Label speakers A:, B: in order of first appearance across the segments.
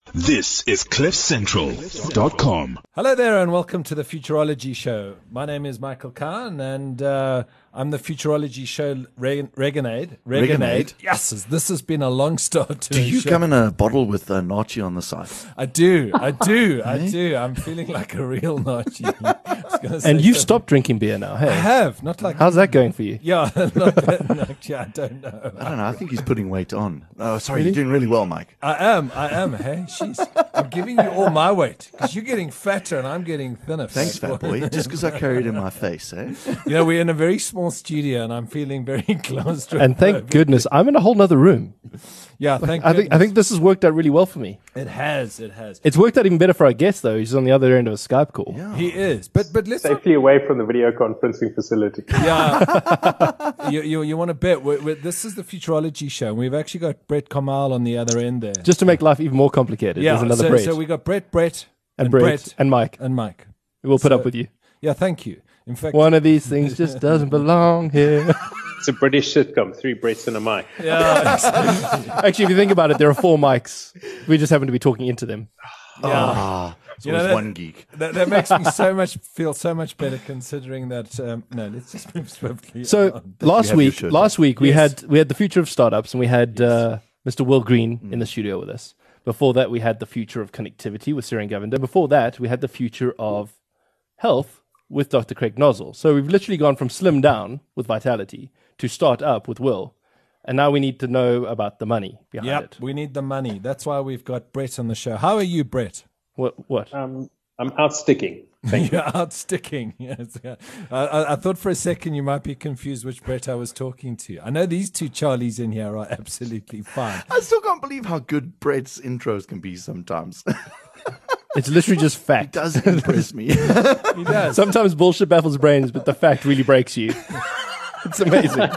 A: This is CliffCentral.com.
B: Hello there and welcome to the Futurology Show. My name is Michael Kahn and I'm the Futurology Show Reganade. Yes, this has been a long start to
C: Do you
B: show.
C: come in a bottle with a Nachi on the side?
B: I do. I'm feeling like a real Nazi.
D: And you've stopped drinking beer now,
B: I
D: hey?
B: have. Not like...
D: How's that going for you?
B: Yeah, not that, actually, I don't know.
C: I don't know. I think he's putting weight on. Oh, sorry. You're doing really well, Mike.
B: I am. Hey, I'm giving you all my weight because you're getting fatter and I'm getting thinner.
C: Thanks, fat boy. Just because I carried it in my face, eh?
B: You know, we're in a very small studio and I'm feeling very claustrophobic.
D: And thank goodness, I'm in a whole nother room.
B: Yeah, thank
D: I
B: goodness.
D: think this has worked out really well for me.
B: It has.
D: It's worked out even better for our guest, though. He's on the other end of a Skype call.
C: Yeah.
B: He is. But let's not,
E: Safely away from the video conferencing facility.
B: yeah. you want to bet. This is the Futurology Show. And we've actually got Brett Kamal on the other end there.
D: Just to make life even more complicated, there's another Brett.
B: So we got Brett,
D: and Brett, and Mike.
B: and Mike.
D: We'll put up with you.
B: Yeah, thank you. In fact,
D: One of these things just doesn't belong here.
E: It's a British sitcom, 3 Bretts and a mic.
B: yeah,
D: Actually, if you think about it, there are 4 mics. We just happen to be talking into them.
B: yeah.
C: It's
B: You know
C: always
B: that-
C: one geek.
B: That makes me feel so much better considering that. No, let's just move swiftly.
D: So
B: on.
D: last
C: have
D: week,
C: your shirt
D: we
B: Yes.
D: had the future of startups, and we had Mr. Will Green in the studio with us. Before that, we had the future of connectivity with Siren Govender. Before that, we had the future of health with Dr. Craig Nozzle. So we've literally gone from slim down with Vitality to start up with Will, and now we need to know about the money behind
B: Yep,
D: it.
B: we need the money. That's why we've got Brett on the show. How are you, Brett?
D: What?
E: I'm out sticking.
B: You're out sticking. Yes. I thought for a second you might be confused which Brett I was talking to. I know these two Charlies in here are absolutely fine.
C: I still can't believe how good Brett's intros can be sometimes.
D: It's literally just
C: It
D: fact.
C: does impress me.
B: He does.
D: Sometimes bullshit baffles brains, but the fact really breaks you. It's amazing.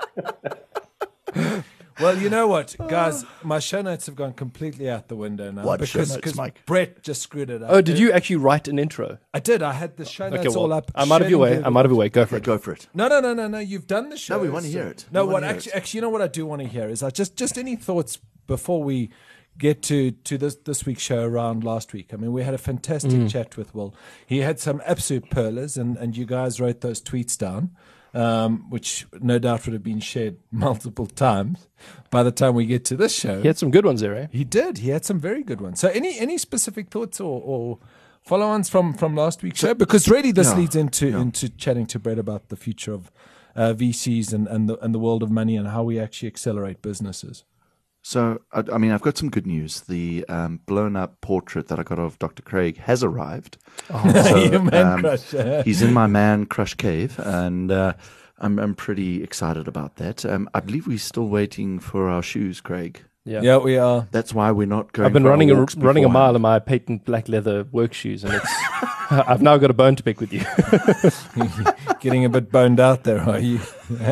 B: Well, you know what, guys? My show notes have gone completely out the window now.
C: What show notes,
B: because
C: Mike?
B: Brett just screwed it up.
D: Oh, did you actually write an intro?
B: I did. I had the show notes
D: Okay,
B: all
D: well,
B: up.
D: I'm out of your way. Go for
C: Okay,
D: it.
C: go for it.
B: No. You've done the show.
C: we wanna hear it.
B: No,
C: We
B: what
C: wanna hear it.
B: actually, you know what I do want to hear is just any thoughts before we get to this week's show around last week. I mean, we had a fantastic chat with Will. He had some absolute pearlers, and you guys wrote those tweets down, which no doubt would have been shared multiple times by the time we get to this show.
D: He had some good ones there, eh?
B: He did. He had some very good ones. So any specific thoughts or follow-ons from last week's show? Because really this leads into chatting to Brett about the future of VCs and the world of money and how we actually accelerate businesses.
C: So, I mean, I've got some good news. The blown-up portrait that I got of Dr. Craig has arrived.
B: Your man crush.
C: He's in my man crush cave, and I'm pretty excited about that. I believe we're still waiting for our shoes, Craig.
B: Yeah, we are.
C: That's why we're not going.
D: I've been
C: for our
D: running
C: walks
D: a
C: beforehand.
D: mile in my patent black leather work shoes, and it's I've now got a bone to pick with you.
B: Getting a bit boned out there, are you?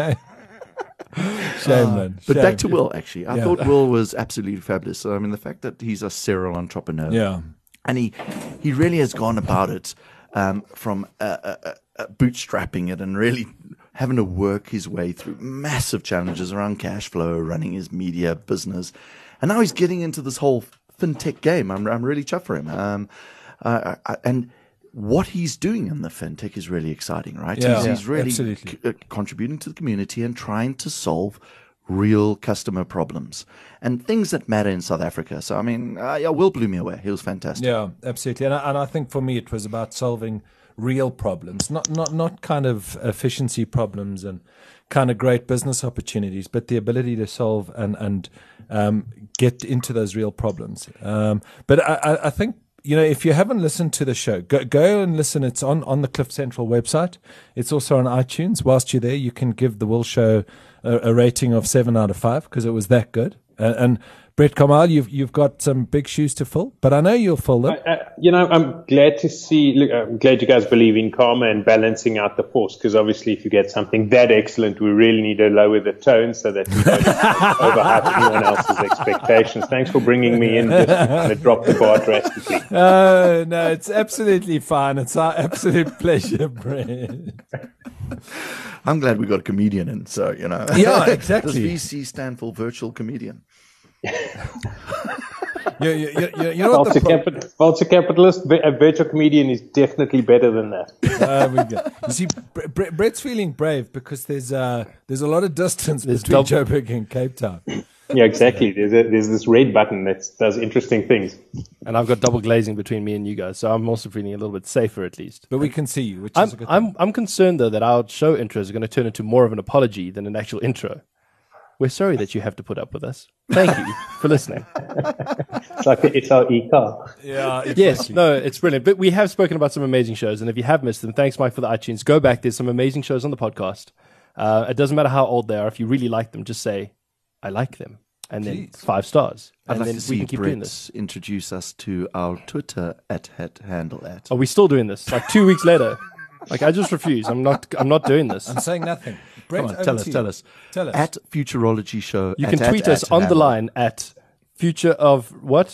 B: Shame, man.
C: But
B: Shame.
C: back to Will, actually. I
B: Yeah.
C: thought Will was absolutely fabulous. So, I mean, the fact that he's a serial entrepreneur.
B: Yeah.
C: And he really has gone about it from bootstrapping it and really having to work his way through massive challenges around cash flow, running his media business. And now he's getting into this whole fintech game. I'm really chuffed for him. And what he's doing in the fintech is really exciting, right?
B: Yeah,
C: he's really
B: absolutely.
C: contributing to the community and trying to solve real customer problems and things that matter in South Africa. So, I mean, Will blew me away. He was fantastic.
B: Yeah, absolutely. And I think for me it was about solving real problems, not kind of efficiency problems and kind of great business opportunities, but the ability to solve and get into those real problems. But I think, you know, if you haven't listened to the show, go and listen. It's on the Cliff Central website. It's also on iTunes. Whilst you're there, you can give the Will Show a rating of 7 out of 5 because it was that good. And Brett Kamal, you've got some big shoes to fill, but I know you'll fill them.
E: I'm glad to see. Look, I'm glad you guys believe in karma and balancing out the force. Because obviously, if you get something that excellent, we really need to lower the tone so that we don't overhype anyone else's expectations. Thanks for bringing me in just to kind of drop the bar drastically.
B: No, it's absolutely fine. It's our absolute pleasure, Brett.
C: I'm glad we got a comedian in. So, you know.
B: Yeah, exactly.
C: Does VC stand for virtual comedian?
B: You know what
E: Vulture capitalist, a virtual comedian is definitely better than that.
B: we go. You see, Brett's feeling brave because there's a lot of distance between
D: double-
B: Joburg and Cape Town.
E: Yeah, exactly. There's this red button that does interesting things.
D: And I've got double glazing between me and you guys, so I'm also feeling a little bit safer at least.
B: But we can see you, which is a good
D: I'm concerned though that our show intros are going to turn into more of an apology than an actual intro. We're sorry that you have to put up with us. Thank you for listening.
E: It's our e-car.
B: Yeah,
D: Yes, no, it's brilliant. But we have spoken about some amazing shows, and if you have missed them, thanks, Mike, for the iTunes. Go back. There's some amazing shows on the podcast. It doesn't matter how old they are. If you really like them, just say, I like them. And then 5 stars.
C: I'd
D: And
C: like
D: then
C: to
D: we
C: see
D: can keep doing this.
C: Brett introduce us to our Twitter handle.
D: Are we still doing this? Like 2 weeks later? Like, I just refuse. I'm not doing this.
B: I'm saying nothing. Brett,
C: Come on,
B: over
C: tell
B: to
C: us,
B: you.
C: tell us.
B: Tell us.
C: At Futurology Show.
D: You can tweet us on the line at future of what?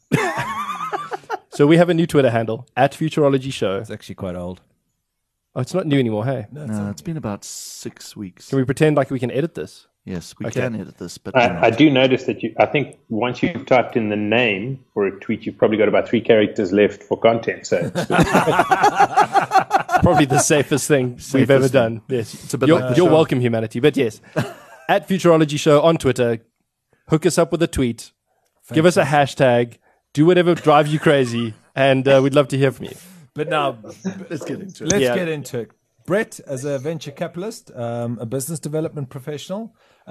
D: So we have a new Twitter handle, at Futurology Show.
B: It's actually quite old.
D: Oh, it's not new anymore, hey?
C: No, it's been about 6 weeks.
D: Can we pretend like we can edit this?
C: Yes, we
D: Okay.
C: can edit this, but
E: I do notice that I think once you've typed in the name for a tweet, you've probably got about 3 characters left for content. So
D: Probably the safest thing we've ever done. Yes.
C: It's a bit
D: You're,
C: like the
D: you're
C: show.
D: welcome, humanity. But yes, at Futurology Show on Twitter, hook us up with a tweet, give us a hashtag, do whatever drives you crazy, and we'd love to hear from you.
B: But now,
C: let's get into it.
B: let's
D: Yeah.
B: get into it. Brett, as a venture capitalist, a business development professional,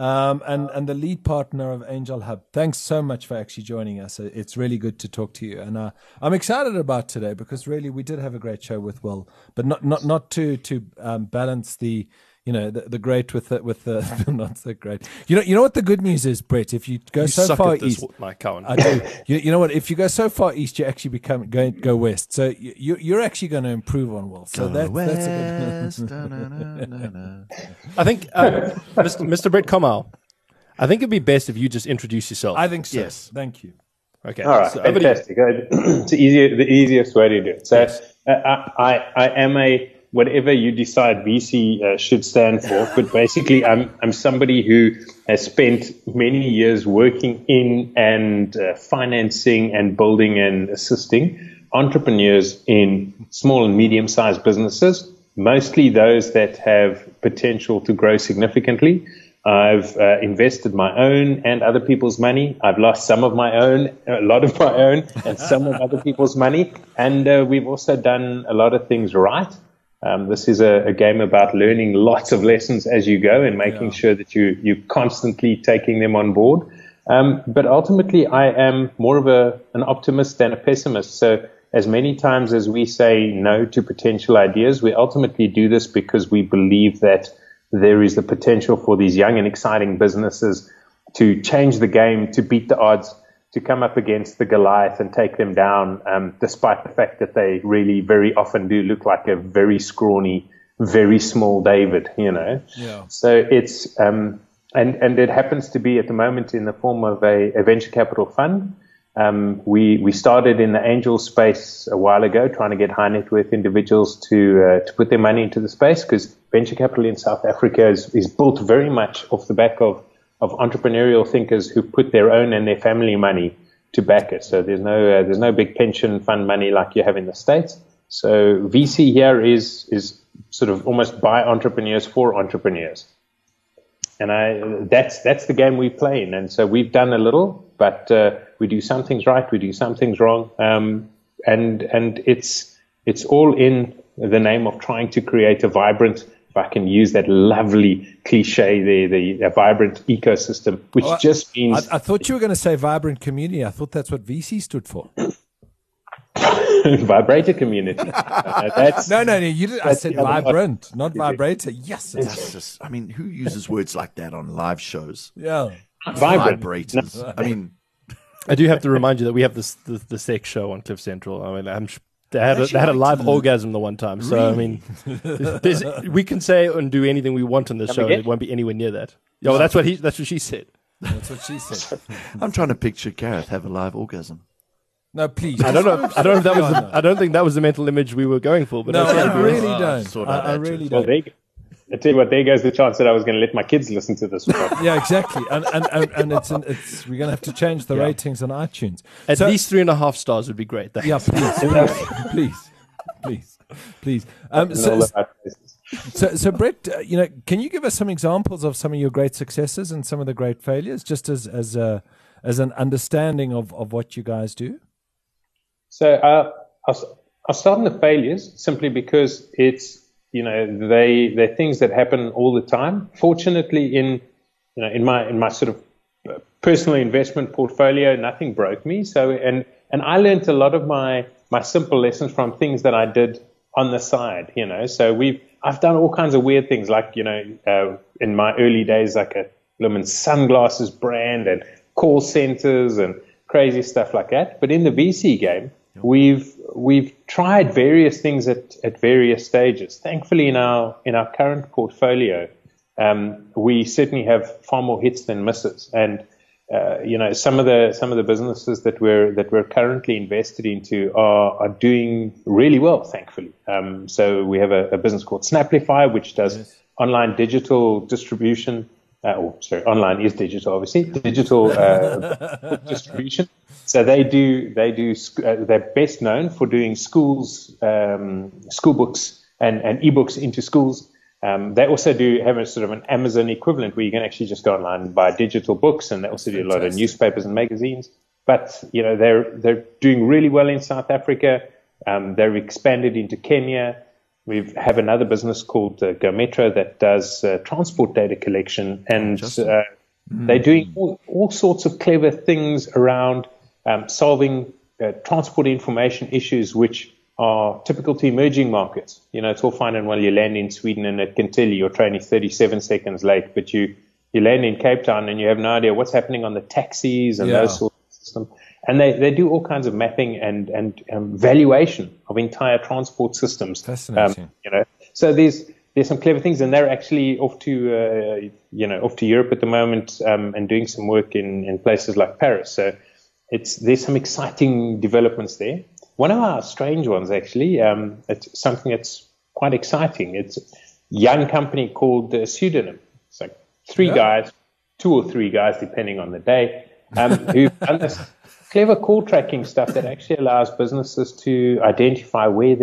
B: and the lead partner of Angel Hub, thanks so much for actually joining us. It's really good to talk to you, and I'm excited about today because really we did have a great show with Will, but not to balance the. The great with the not so great. You know what the good news is, Brett. If you go
D: You
B: so
D: suck
B: far
D: at this,
B: east,
D: Mike Cowan.
B: I do. You know what? If you go so far east, you actually go west. So you're actually going to improve on Will. So that's a good.
D: I think, Mr. Brett Komal, I think it'd be best if you just introduce yourself.
B: I think so.
C: Yes.
B: Thank you.
D: Okay.
E: all right,
D: So over to you.
E: fantastic. It's the easiest way to do it. So I am a whatever you decide VC should stand for, but basically I'm somebody who has spent many years working in and financing and building and assisting entrepreneurs in small and medium-sized businesses, mostly those that have potential to grow significantly. I've invested my own and other people's money. I've lost some of my own, a lot of my own, and some of other people's money. And we've also done a lot of things right. This is a game about learning lots of lessons as you go and making sure that you're constantly taking them on board. But ultimately, I am more of an optimist than a pessimist. So as many times as we say no to potential ideas, we ultimately do this because we believe that there is the potential for these young and exciting businesses to change the game, to beat the odds, to come up against the Goliath and take them down, despite the fact that they really very often do look like a very scrawny, very small David,
B: Yeah.
E: So it's, and it happens to be at the moment in the form of a venture capital fund. We started in the angel space a while ago, trying to get high net worth individuals to put their money into the space, because venture capital in South Africa is built very much off the back of entrepreneurial thinkers who put their own and their family money to back it. So there's no big pension fund money like you have in the States. So VC here is sort of almost by entrepreneurs for entrepreneurs. And that's the game we play in. And so we've done a little, but we do some things right, we do some things wrong. And it's all in the name of trying to create a vibrant, if I can use that lovely cliche, the vibrant ecosystem, which just means
B: I thought you were going to say vibrant community. I thought that's what VC stood for.
E: vibrator community. That's
B: No, you did. I
E: that's
B: said
E: the other
B: vibrant, not vibrator. Yes.
C: That's just, I mean, who uses words like that on live shows?
B: Yeah.
E: vibrant.
C: Vibrators. I mean,
D: I do have to remind you that we have the sex show on Cliff Central. I mean, they had a live orgasm the one time. So, I mean, we can say and do anything we want on this show, and
E: again?
D: it won't be anywhere near that. Yeah, well, that's what she said.
B: That's what she said.
C: I'm trying to picture Gareth have a live orgasm.
B: No, please.
D: I don't know. I don't know if that was. I don't think that was the mental image we were going for. But
B: No,
D: okay.
B: I really don't.
C: Sort of
B: I
C: that
B: really
E: Well,
B: don't.
E: I tell you what, there goes the chance that I was going to let my kids listen to this.
B: Yeah, exactly. And it's we're going to have to change the ratings on iTunes.
D: At least 3.5 stars would be great. Thanks.
B: Yeah, please. So Brett, can you give us some examples of some of your great successes and some of the great failures, just as an understanding of what you guys do?
E: So I'll start on the failures simply because it's, they're things that happen all the time. Fortunately, in my sort of personal investment portfolio, nothing broke me. So and I learned a lot of my simple lessons from things that I did on the side. So I've done all kinds of weird things, like in my early days, like a Lumen sunglasses brand and call centers and crazy stuff like that. But in the VC game, we've tried various things at various stages. Thankfully, in our current portfolio, we certainly have far more hits than misses. And some of the businesses that we're currently invested into are doing really well, thankfully. So we have a business called Snaplify, which does online digital distribution. Online is digital, obviously. Digital distribution. So they're best known for doing schools, school books and ebooks into schools. They also have a sort of an Amazon equivalent where you can actually just go online and buy digital books, and they also do a lot of newspapers and magazines. But they're doing really well in South Africa. They're expanded into Kenya. We have another business called GoMetro that does transport data collection, and they're doing all sorts of clever things around solving transport information issues, which are typical to emerging markets. It's all fine and well you land in Sweden and it can tell you your train is 37 seconds late, but you land in Cape Town and you have no idea what's happening on the taxis and those sorts of systems. And they do all kinds of mapping and valuation of entire transport systems.
B: Fascinating.
E: So there's some clever things, and they're actually off to Europe at the moment and doing some work in places like Paris. So there's some exciting developments there. One of our strange ones, actually, it's something that's quite exciting. It's a young company called Pseudonym. It's like two or three guys, depending on the day, who've done this clever call tracking stuff that actually allows businesses to identify where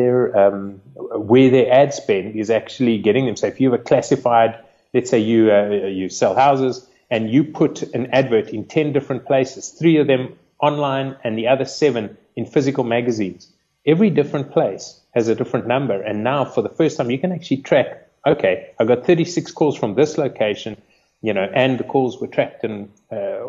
E: their ad spend is actually getting them. So if you have a classified, let's say you sell houses and you put an advert in 10 different places, 3 of them online and the other 7 in physical magazines. Every different place has a different number. And now for the first time, you can actually track, okay, I got 36 calls from this location, and the calls were tracked and, there's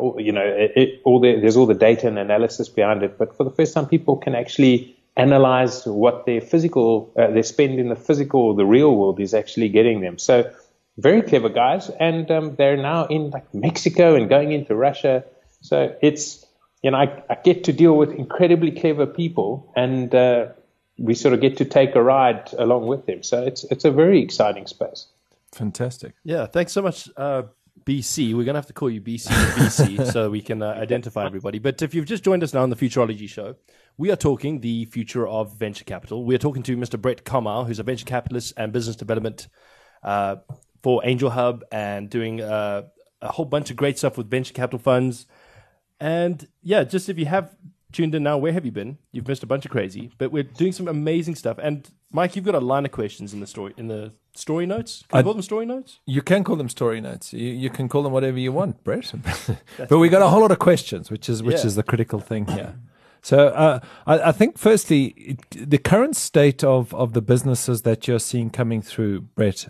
E: all the data and analysis behind it. But for the first time, people can actually analyze what their spend in the physical, the real world is actually getting them. So very clever guys. And they're now in like Mexico and going into Russia. So it's, I get to deal with incredibly clever people, and we sort of get to take a ride along with them. So it's a very exciting space.
B: Fantastic.
D: Yeah, thanks so much, BC. We're going to have to call you BC so we can identify everybody. But if you've just joined us now on the Futurology Show, we are talking the future of venture capital. We are talking to Mr. Brett Kamau, who's a venture capitalist and business development for Angel Hub, and doing a whole bunch of great stuff with venture capital funds. And yeah, just if you have tuned in now, where have you been? You've missed a bunch of crazy, but we're doing some amazing stuff. And Mike, you've got a line of questions in the story notes. Can you call them story notes?
B: You can call them story notes. You can call them whatever you want, Brett. But we got a whole lot of questions, which is the critical thing here. So I think firstly, the current state of the businesses that you're seeing coming through, Brett.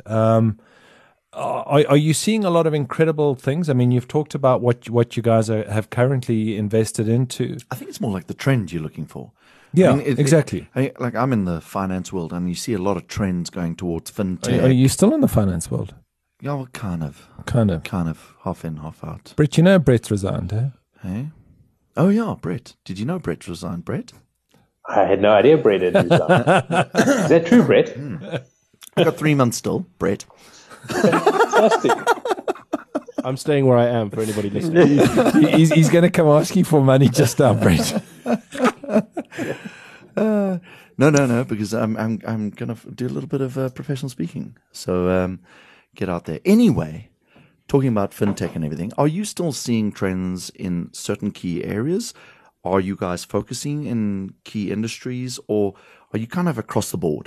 B: Are you seeing a lot of incredible things? I mean, you've talked about what you guys have currently invested into.
C: I think it's more like the trend you're looking for.
B: Yeah, exactly.
C: I'm in the finance world, and you see a lot of trends going towards fintech.
B: Are you still in the finance world?
C: Yeah, well, kind of, half in, half out.
B: Brett, Brett's resigned, eh?
C: Hey? Oh yeah, Brett. Did you know Brett resigned, Brett?
E: I had no idea Brett had resigned. Is that true, Brett?
C: I've got 3 months still, Brett.
E: Fantastic.
D: I'm staying where I am for anybody listening.
B: He's going to come ask you for money just now, Brett.
C: No, because I'm going to do a little bit of professional speaking. So, get out there. Anyway, talking about fintech and everything, are you still seeing trends in certain key areas? Are you guys focusing in key industries, or are you kind of across the board?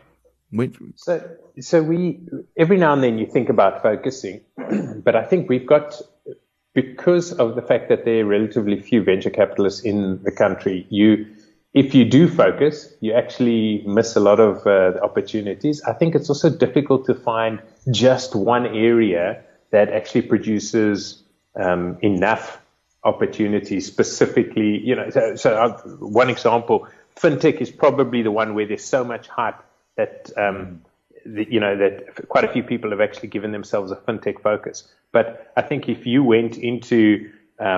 E: So we, every now and then you think about focusing, but I think we've got, because of the fact that there are relatively few venture capitalists in the country, if you do focus, you actually miss a lot of the opportunities. I think it's also difficult to find just one area that actually produces enough opportunities specifically. So one example, fintech is probably the one where there's so much hype that that quite a few people have actually given themselves a fintech focus. But I think if you went into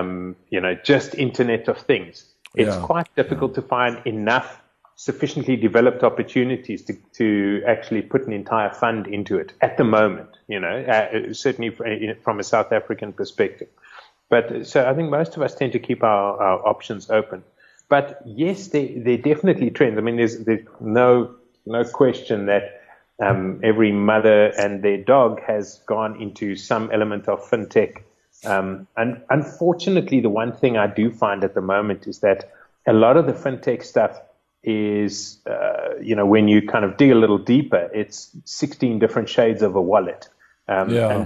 E: just Internet of Things, it's quite difficult to find enough sufficiently developed opportunities to actually put an entire fund into it at the moment, certainly from a South African perspective. But so I think most of us tend to keep our options open. But yes, they're definitely trends. I mean, there's no question that every mother and their dog has gone into some element of fintech. And unfortunately, the one thing I do find at the moment is that a lot of the fintech stuff is, when you kind of dig a little deeper, it's 16 different shades of a wallet. And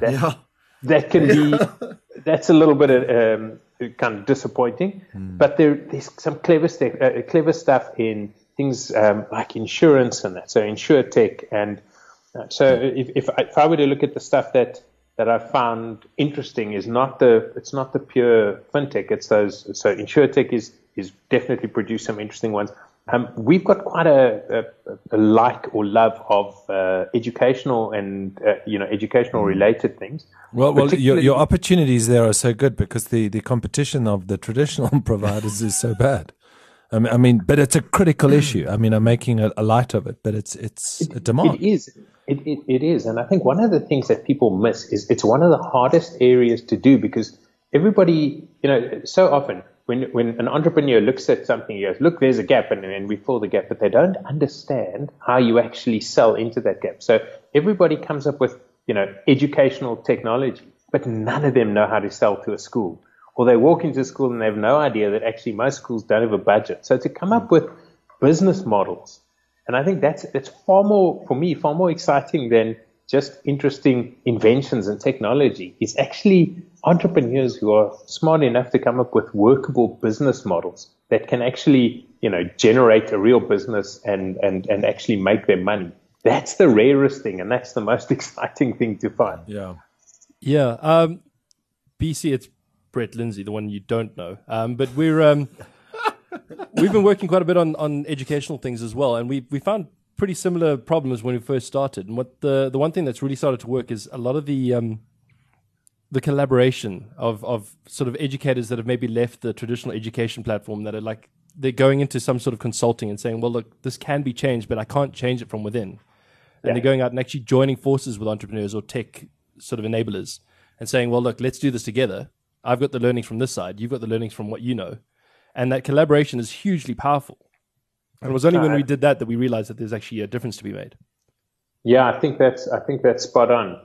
E: that can be, that's a little bit kind of disappointing. But there's some clever stuff in things like insurance and that. So InsurTech, and so if I were to look at the stuff that I found interesting, it's not the pure fintech. It's those. So InsurTech is definitely produced some interesting ones. We've got quite a like or love of educational and educational related things.
B: Well, your opportunities there are so good because the competition of the traditional providers is so bad. I mean, but it's a critical issue. I mean, I'm making a light of it, but it's a demand.
E: It is. It is. And I think one of the things that people miss is it's one of the hardest areas to do, because everybody, so often when an entrepreneur looks at something, he goes, look, there's a gap, and we fill the gap, but they don't understand how you actually sell into that gap. So everybody comes up with, educational technology, but none of them know how to sell to a school. Or they walk into school and they have no idea that actually most schools don't have a budget. So to come up with business models, and I think that's far more exciting than just interesting inventions and technology, is actually entrepreneurs who are smart enough to come up with workable business models that can actually, generate a real business and actually make their money. That's the rarest thing, and that's the most exciting thing to find.
D: Yeah. BC, it's Brett Lindsay, the one you don't know. But we've been working quite a bit on educational things as well, and we found pretty similar problems when we first started. And what the one thing that's really started to work is a lot of the collaboration of sort of educators that have maybe left the traditional education platform, that are they're going into some sort of consulting and saying, well, look, this can be changed, but I can't change it from within. And they're going out and actually joining forces with entrepreneurs or tech sort of enablers and saying, well, look, let's do this together. I've got the learnings from this side. You've got the learnings from what you know. And that collaboration is hugely powerful. And it was only when we did that we realized that there's actually a difference to be made.
E: Yeah, I think that's spot on.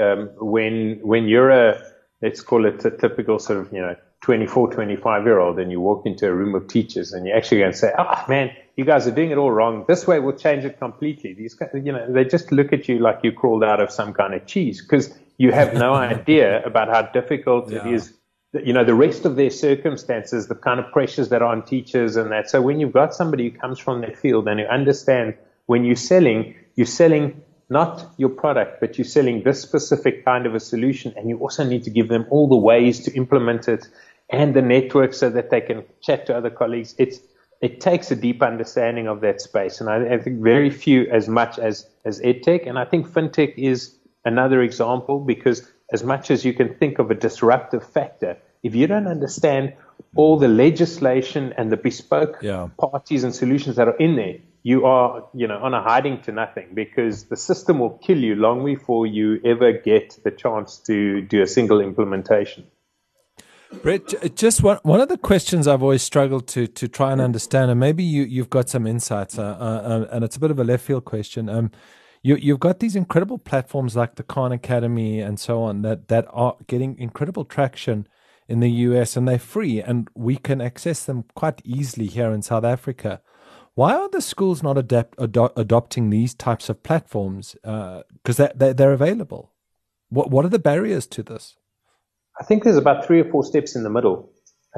E: When you're let's call it a typical sort of, 24, 25-year-old, and you walk into a room of teachers and you actually go and say, man, you guys are doing it all wrong. This way we'll change it completely. These guys, they just look at you like you crawled out of some kind of cheese, because you have no idea about how difficult it is. The rest of their circumstances, the kind of pressures that are on teachers and that. So when you've got somebody who comes from that field and who understands when you're selling not your product, but you're selling this specific kind of a solution, and you also need to give them all the ways to implement it and the network so that they can chat to other colleagues. It takes a deep understanding of that space. And I think very few as much as EdTech. And I think FinTech is another example, because as much as you can think of a disruptive factor, if you don't understand all the legislation and the bespoke parties and solutions that are in there, you are, on a hiding to nothing, because the system will kill you long before you ever get the chance to do a single implementation.
B: Brett, just one of the questions I've always struggled to try and understand, and maybe you've got some insights, and it's a bit of a left field question. you've got these incredible platforms like the Khan Academy and so on that are getting incredible traction in the US, and they're free, and we can access them quite easily here in South Africa. Why are the schools not adopting these types of platforms? Because they're available. What are the barriers to this?
E: I think there's about 3 or 4 steps in the middle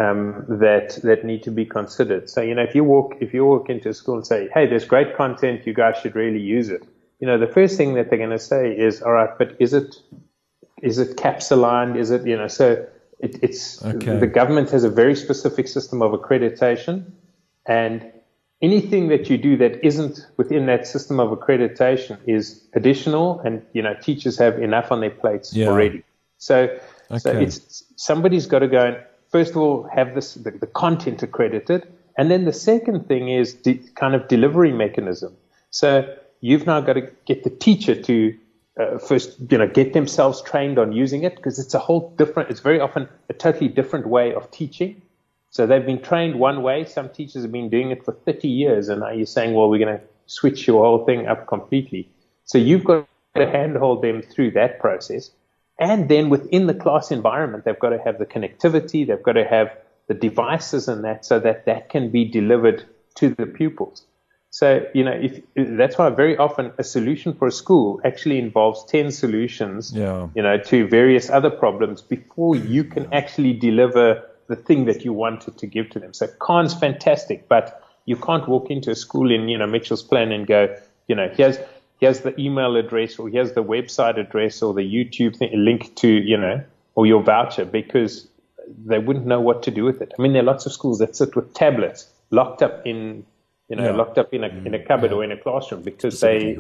E: that need to be considered. So, if you walk into a school and say, hey, there's great content, you guys should really use it. The first thing that they're going to say is, all right, but is it CAPS aligned? Is it, so it's
B: okay.
E: The government has a very specific system of accreditation, and anything that you do that isn't within that system of accreditation is additional, and, teachers have enough on their plates already. So it's somebody's got to go and, first of all, have the content accredited. And then the second thing is the kind of delivery mechanism. So you've now got to get the teacher to first, get themselves trained on using it, because it's very often a totally different way of teaching. So they've been trained one way. Some teachers have been doing it for 30 years. And now you're saying, well, we're going to switch your whole thing up completely. So you've got to handhold them through that process. And then within the class environment, they've got to have the connectivity, they've got to have the devices and that, so that can be delivered to the pupils. So, that's why very often a solution for a school actually involves 10 solutions, to various other problems before you can actually deliver the thing that you wanted to give to them. So Khan's fantastic, but you can't walk into a school in, Mitchell's Plain and go, here's the email address, or here's the website address, or the YouTube link to, or your voucher, because they wouldn't know what to do with it. I mean, there are lots of schools that sit with tablets locked up in, locked up in a cupboard or in a classroom, because they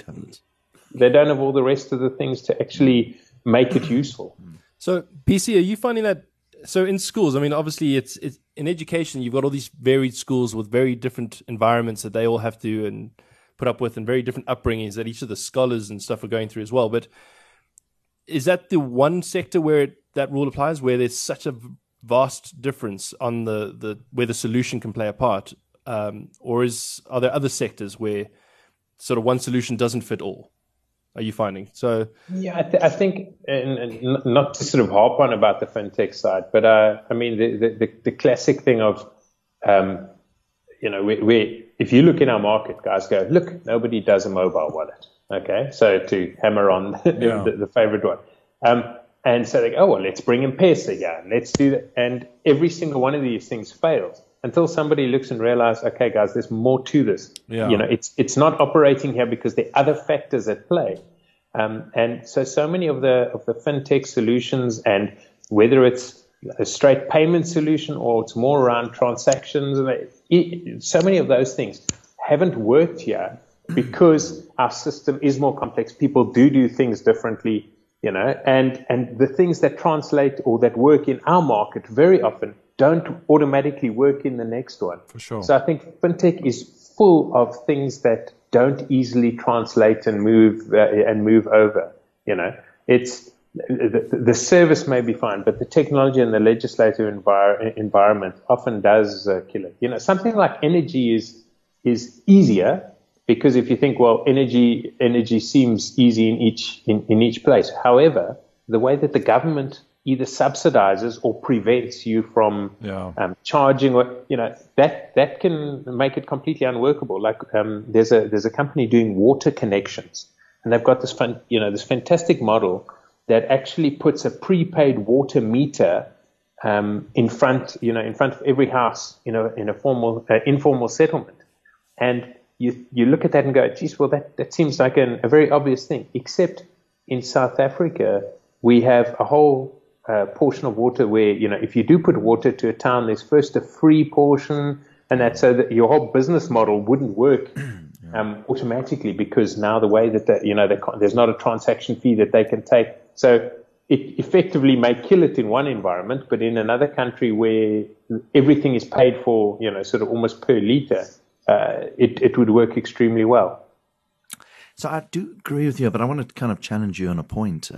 E: don't have all the rest of the things to actually make it useful.
D: So, PC, are you finding that? So in schools, I mean, obviously it's in education, you've got all these varied schools with very different environments that they all have to put up with, and very different upbringings that each of the scholars and stuff are going through as well. But is that the one sector where that rule applies, where there's such a vast difference on where the solution can play a part? Or are there other sectors where sort of one solution doesn't fit all? Are you finding? So
E: yeah, I think, and not to sort of harp on about the fintech side, but I mean the classic thing of, if you look in our market, guys go, look, nobody does a mobile wallet. Okay, so to hammer on the favorite one, and so they go, oh well, let's bring in M-Pesa again, let's do that, and every single one of these things fails until somebody looks and realizes, okay, guys, there's more to this.
B: Yeah.
E: It's not operating here because there are other factors at play. And so many of the fintech solutions, and whether it's a straight payment solution or it's more around transactions, so many of those things haven't worked here because our system is more complex. People do things differently, and the things that translate or that work in our market very often don't automatically work in the next one.
B: For sure.
E: So I think fintech is full of things that don't easily translate and move over. It's the service may be fine, but the technology and the legislative environment often does kill it. Something like energy is easier, because if you think, well, energy seems easy in each place. However, the way that the government either subsidizes or prevents you from charging, or that can make it completely unworkable. Like there's a company doing water connections, and they've got this this fantastic model that actually puts a prepaid water meter in front of every house in a formal informal settlement, and you look at that and go, geez, well that seems like a very obvious thing, except in South Africa we have a whole portion of water where, if you do put water to a town, there's first a free portion, and that's so that your whole business model wouldn't work automatically, because now the way that there's not a transaction fee that they can take. So it effectively may kill it in one environment, but in another country where everything is paid for, sort of almost per liter, it would work extremely well.
C: So I do agree with you, but I want to kind of challenge you on a point.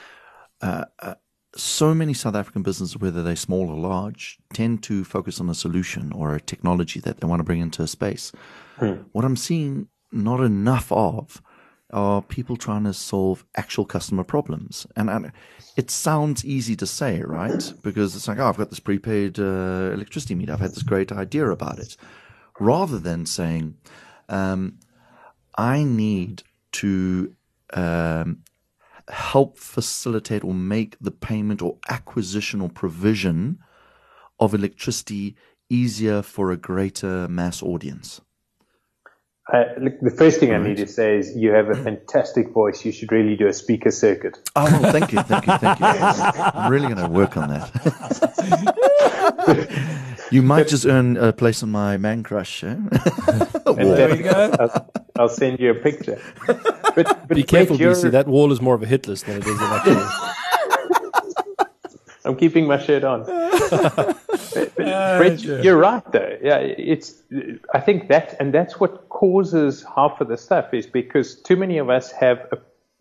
C: So many South African businesses, whether they're small or large, tend to focus on a solution or a technology that they want to bring into a space. What I'm seeing not enough of are people trying to solve actual customer problems. And it sounds easy to say, right? Because it's like, oh, I've got this prepaid electricity meter. I've had this great idea about it. Rather than saying, I need to help facilitate or make the payment or acquisition or provision of electricity easier for a greater mass audience.
E: Look, the first thing I need to say is you have a fantastic voice. You should really do a speaker circuit.
C: Oh, well, thank you. I'm really going to work on that. You might just earn a place on my Man Crush. Eh?
B: There we go.
E: I'll send you a picture. But
D: Be careful, BC. That wall is more of a hit list than it is an actual.
E: I'm keeping my shirt on. Brett, you're right, though. Yeah, I think that's what causes half of the stuff is because too many of us have a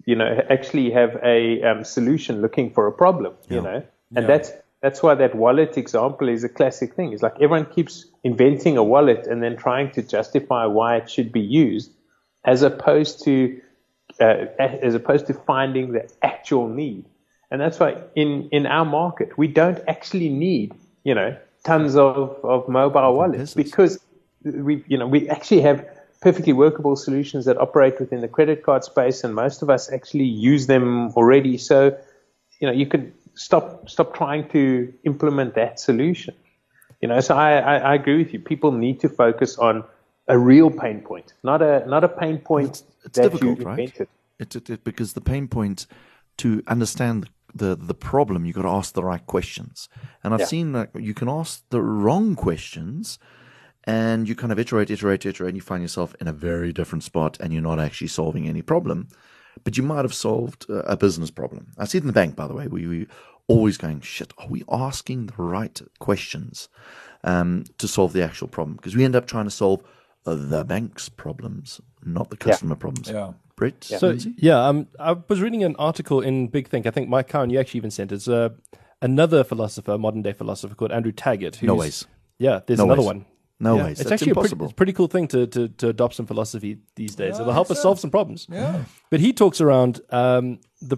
E: solution looking for a problem. And that's why that wallet example is a classic thing. It's like everyone keeps inventing a wallet and then trying to justify why it should be used, as opposed to finding the actual need. And that's why in our market, we don't actually need, tons of mobile wallets because we actually have perfectly workable solutions that operate within the credit card space, and most of us actually use them already. So, you could stop trying to implement that solution. So I agree with you. People need to focus on a real pain point, not a pain point
C: it's
E: that
C: difficult,
E: you
C: right?
E: invented.
C: Because the pain point, to understand the problem, you've got to ask the right questions. And I've seen that you can ask the wrong questions and you kind of iterate, and you find yourself in a very different spot and you're not actually solving any problem. But you might have solved a business problem. I see it in the bank, by the way, where we're always going, shit, are we asking the right questions to solve the actual problem? Because we end up trying to solve the bank's problems, not the customer problems.
B: Yeah.
C: Brett?
D: So, I was reading an article in Big Think. I think, Mike Cowan, you actually even sent it. It's another philosopher, modern-day philosopher called Andrew Taggart.
C: No ways.
D: Yeah, there's
C: No
D: another
C: ways.
D: one.
C: No
D: Yeah,
C: ways.
D: it's
C: That's
D: actually
C: impossible.
D: a pretty cool thing to adopt some philosophy these days.
B: Yeah,
D: It'll help us solve some problems.
B: Yeah.
D: But he talks around the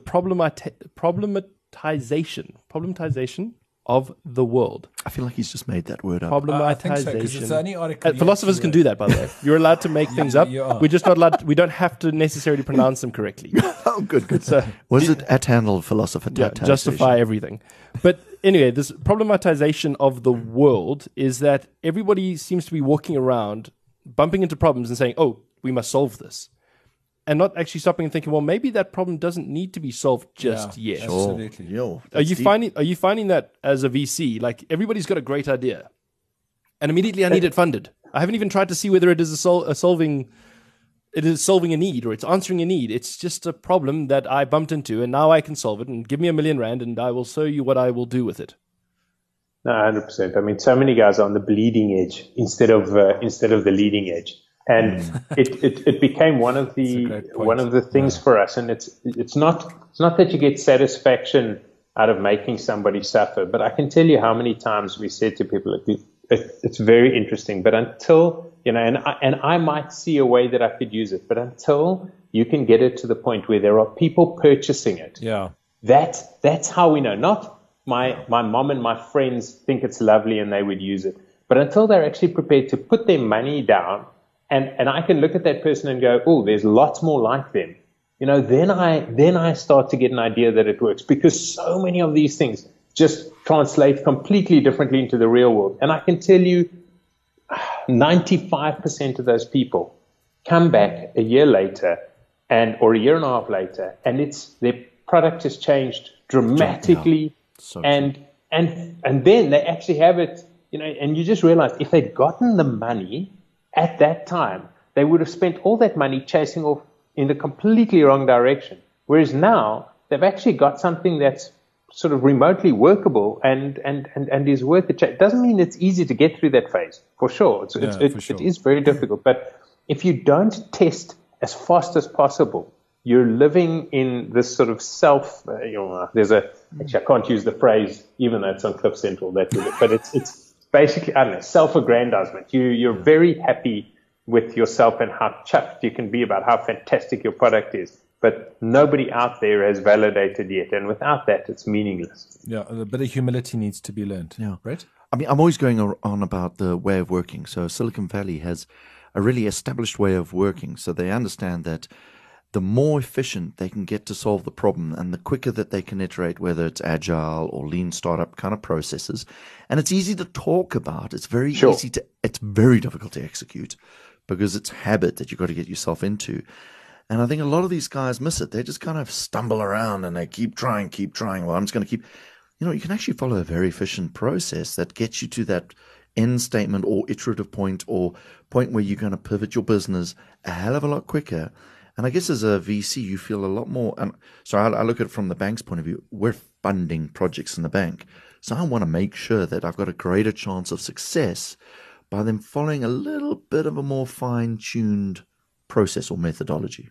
D: problematization of the world.
C: I feel like he's just made that word up.
B: I think so, because it's the only article.
D: Philosophers can do that, by the way. You're allowed to make things up.
B: you are.
D: We're just not allowed. We don't have to necessarily pronounce them correctly.
C: Oh, good.
D: So,
C: Was it at handle philosopher?
D: justify everything. But anyway, this problematization of the world is that everybody seems to be walking around, bumping into problems and saying, "Oh, we must solve this," and not actually stopping and thinking, "Well, maybe that problem doesn't need to be solved just yet."
B: Absolutely.
C: Yo,
D: Are you finding that as a VC, like everybody's got a great idea, and immediately I need it funded? I haven't even tried to see whether it is solving a need or it's answering a need. It's just a problem that I bumped into, and now I can solve it. And give me R1 million, and I will show you what I will do with it.
E: No, 100%. I mean, so many guys are on the bleeding edge instead of the leading edge, and it became one of the things for us. And it's not that you get satisfaction out of making somebody suffer, but I can tell you how many times we said to people, it's very interesting, but until and I might see a way that I could use it, but until you can get it to the point where there are people purchasing it, that's how we know. Not my mom and my friends think it's lovely and they would use it, but until they're actually prepared to put their money down, and I can look at that person and go, oh, there's lots more like them. Then I start to get an idea that it works, because so many of these things just translate completely differently into the real world. And I can tell you 95% of those people come back a year later or a year and a half later, and their product has changed dramatically.
C: So
E: and then they actually have it, and you just realize if they'd gotten the money at that time, they would have spent all that money chasing off in the completely wrong direction. Whereas now they've actually got something that's sort of remotely workable and is worth it. It doesn't mean it's easy to get through that phase, for sure. It is very difficult. But if you don't test as fast as possible, you're living in this sort of actually I can't use the phrase, even though it's on Cliff Central, but it's basically, I don't know, self-aggrandizement. You're very happy with yourself and how chuffed you can be about how fantastic your product is. But nobody out there has validated yet. And without that, it's meaningless.
B: Yeah, a bit of humility needs to be learned.
C: Yeah.
B: Right?
C: I mean, I'm always going on about the way of working. So Silicon Valley has a really established way of working. So they understand that the more efficient they can get to solve the problem and the quicker that they can iterate, whether it's agile or lean startup kind of processes. And it's easy to talk about. It's very it's very difficult to execute because it's habit that you've got to get yourself into. And I think a lot of these guys miss it. They just kind of stumble around and they keep trying. Well, I'm just going to keep, you can actually follow a very efficient process that gets you to that end statement or iterative point or point where you're going to pivot your business a hell of a lot quicker. And I guess as a VC, you feel a lot more. And so I look at it from the bank's point of view. We're funding projects in the bank. So I want to make sure that I've got a greater chance of success by them following a little bit of a more fine-tuned process or methodology.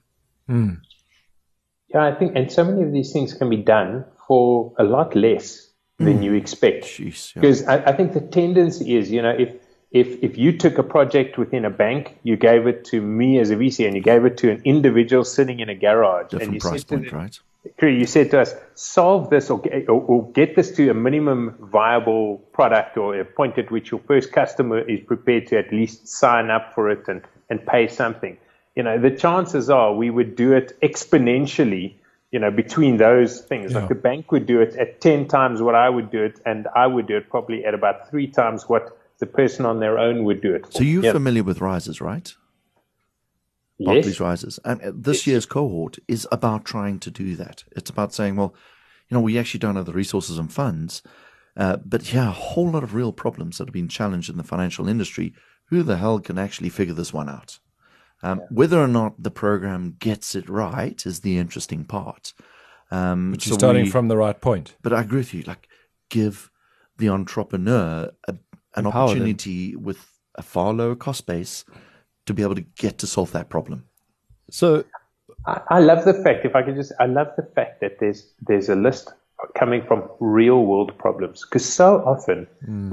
E: Yeah, I think, and so many of these things can be done for a lot less than you expect.
C: Jeez, yeah.
E: Because I think the tendency is, if you took a project within a bank, you gave it to me as a VC, and you gave it to an individual sitting in a garage,
C: Different
E: and you
C: price
E: said to
C: point,
E: them,
C: right?
E: you said to us, solve this or get this to a minimum viable product or a point at which your first customer is prepared to at least sign up for it and pay something. The chances are we would do it exponentially, between those things.
B: Yeah.
E: Like the bank would do it at 10 times what I would do it, and I would do it probably at about 3 times what the person on their own would do it for.
C: So you're familiar with Rises, right? Barclays
E: Yes.
C: Rises. And this year's cohort is about trying to do that. It's about saying, well, we actually don't have the resources and funds, but a whole lot of real problems that have been challenged in the financial industry. Who the hell can actually figure this one out? Whether or not the program gets it right is the interesting part.
B: But you're starting from the right point.
C: But I agree with you. Like, give the entrepreneur an
D: Empower
C: opportunity with a far lower cost base to be able to get to solve that problem.
D: So
E: I love the fact, I love the fact that there's a list coming from real world problems. Because so often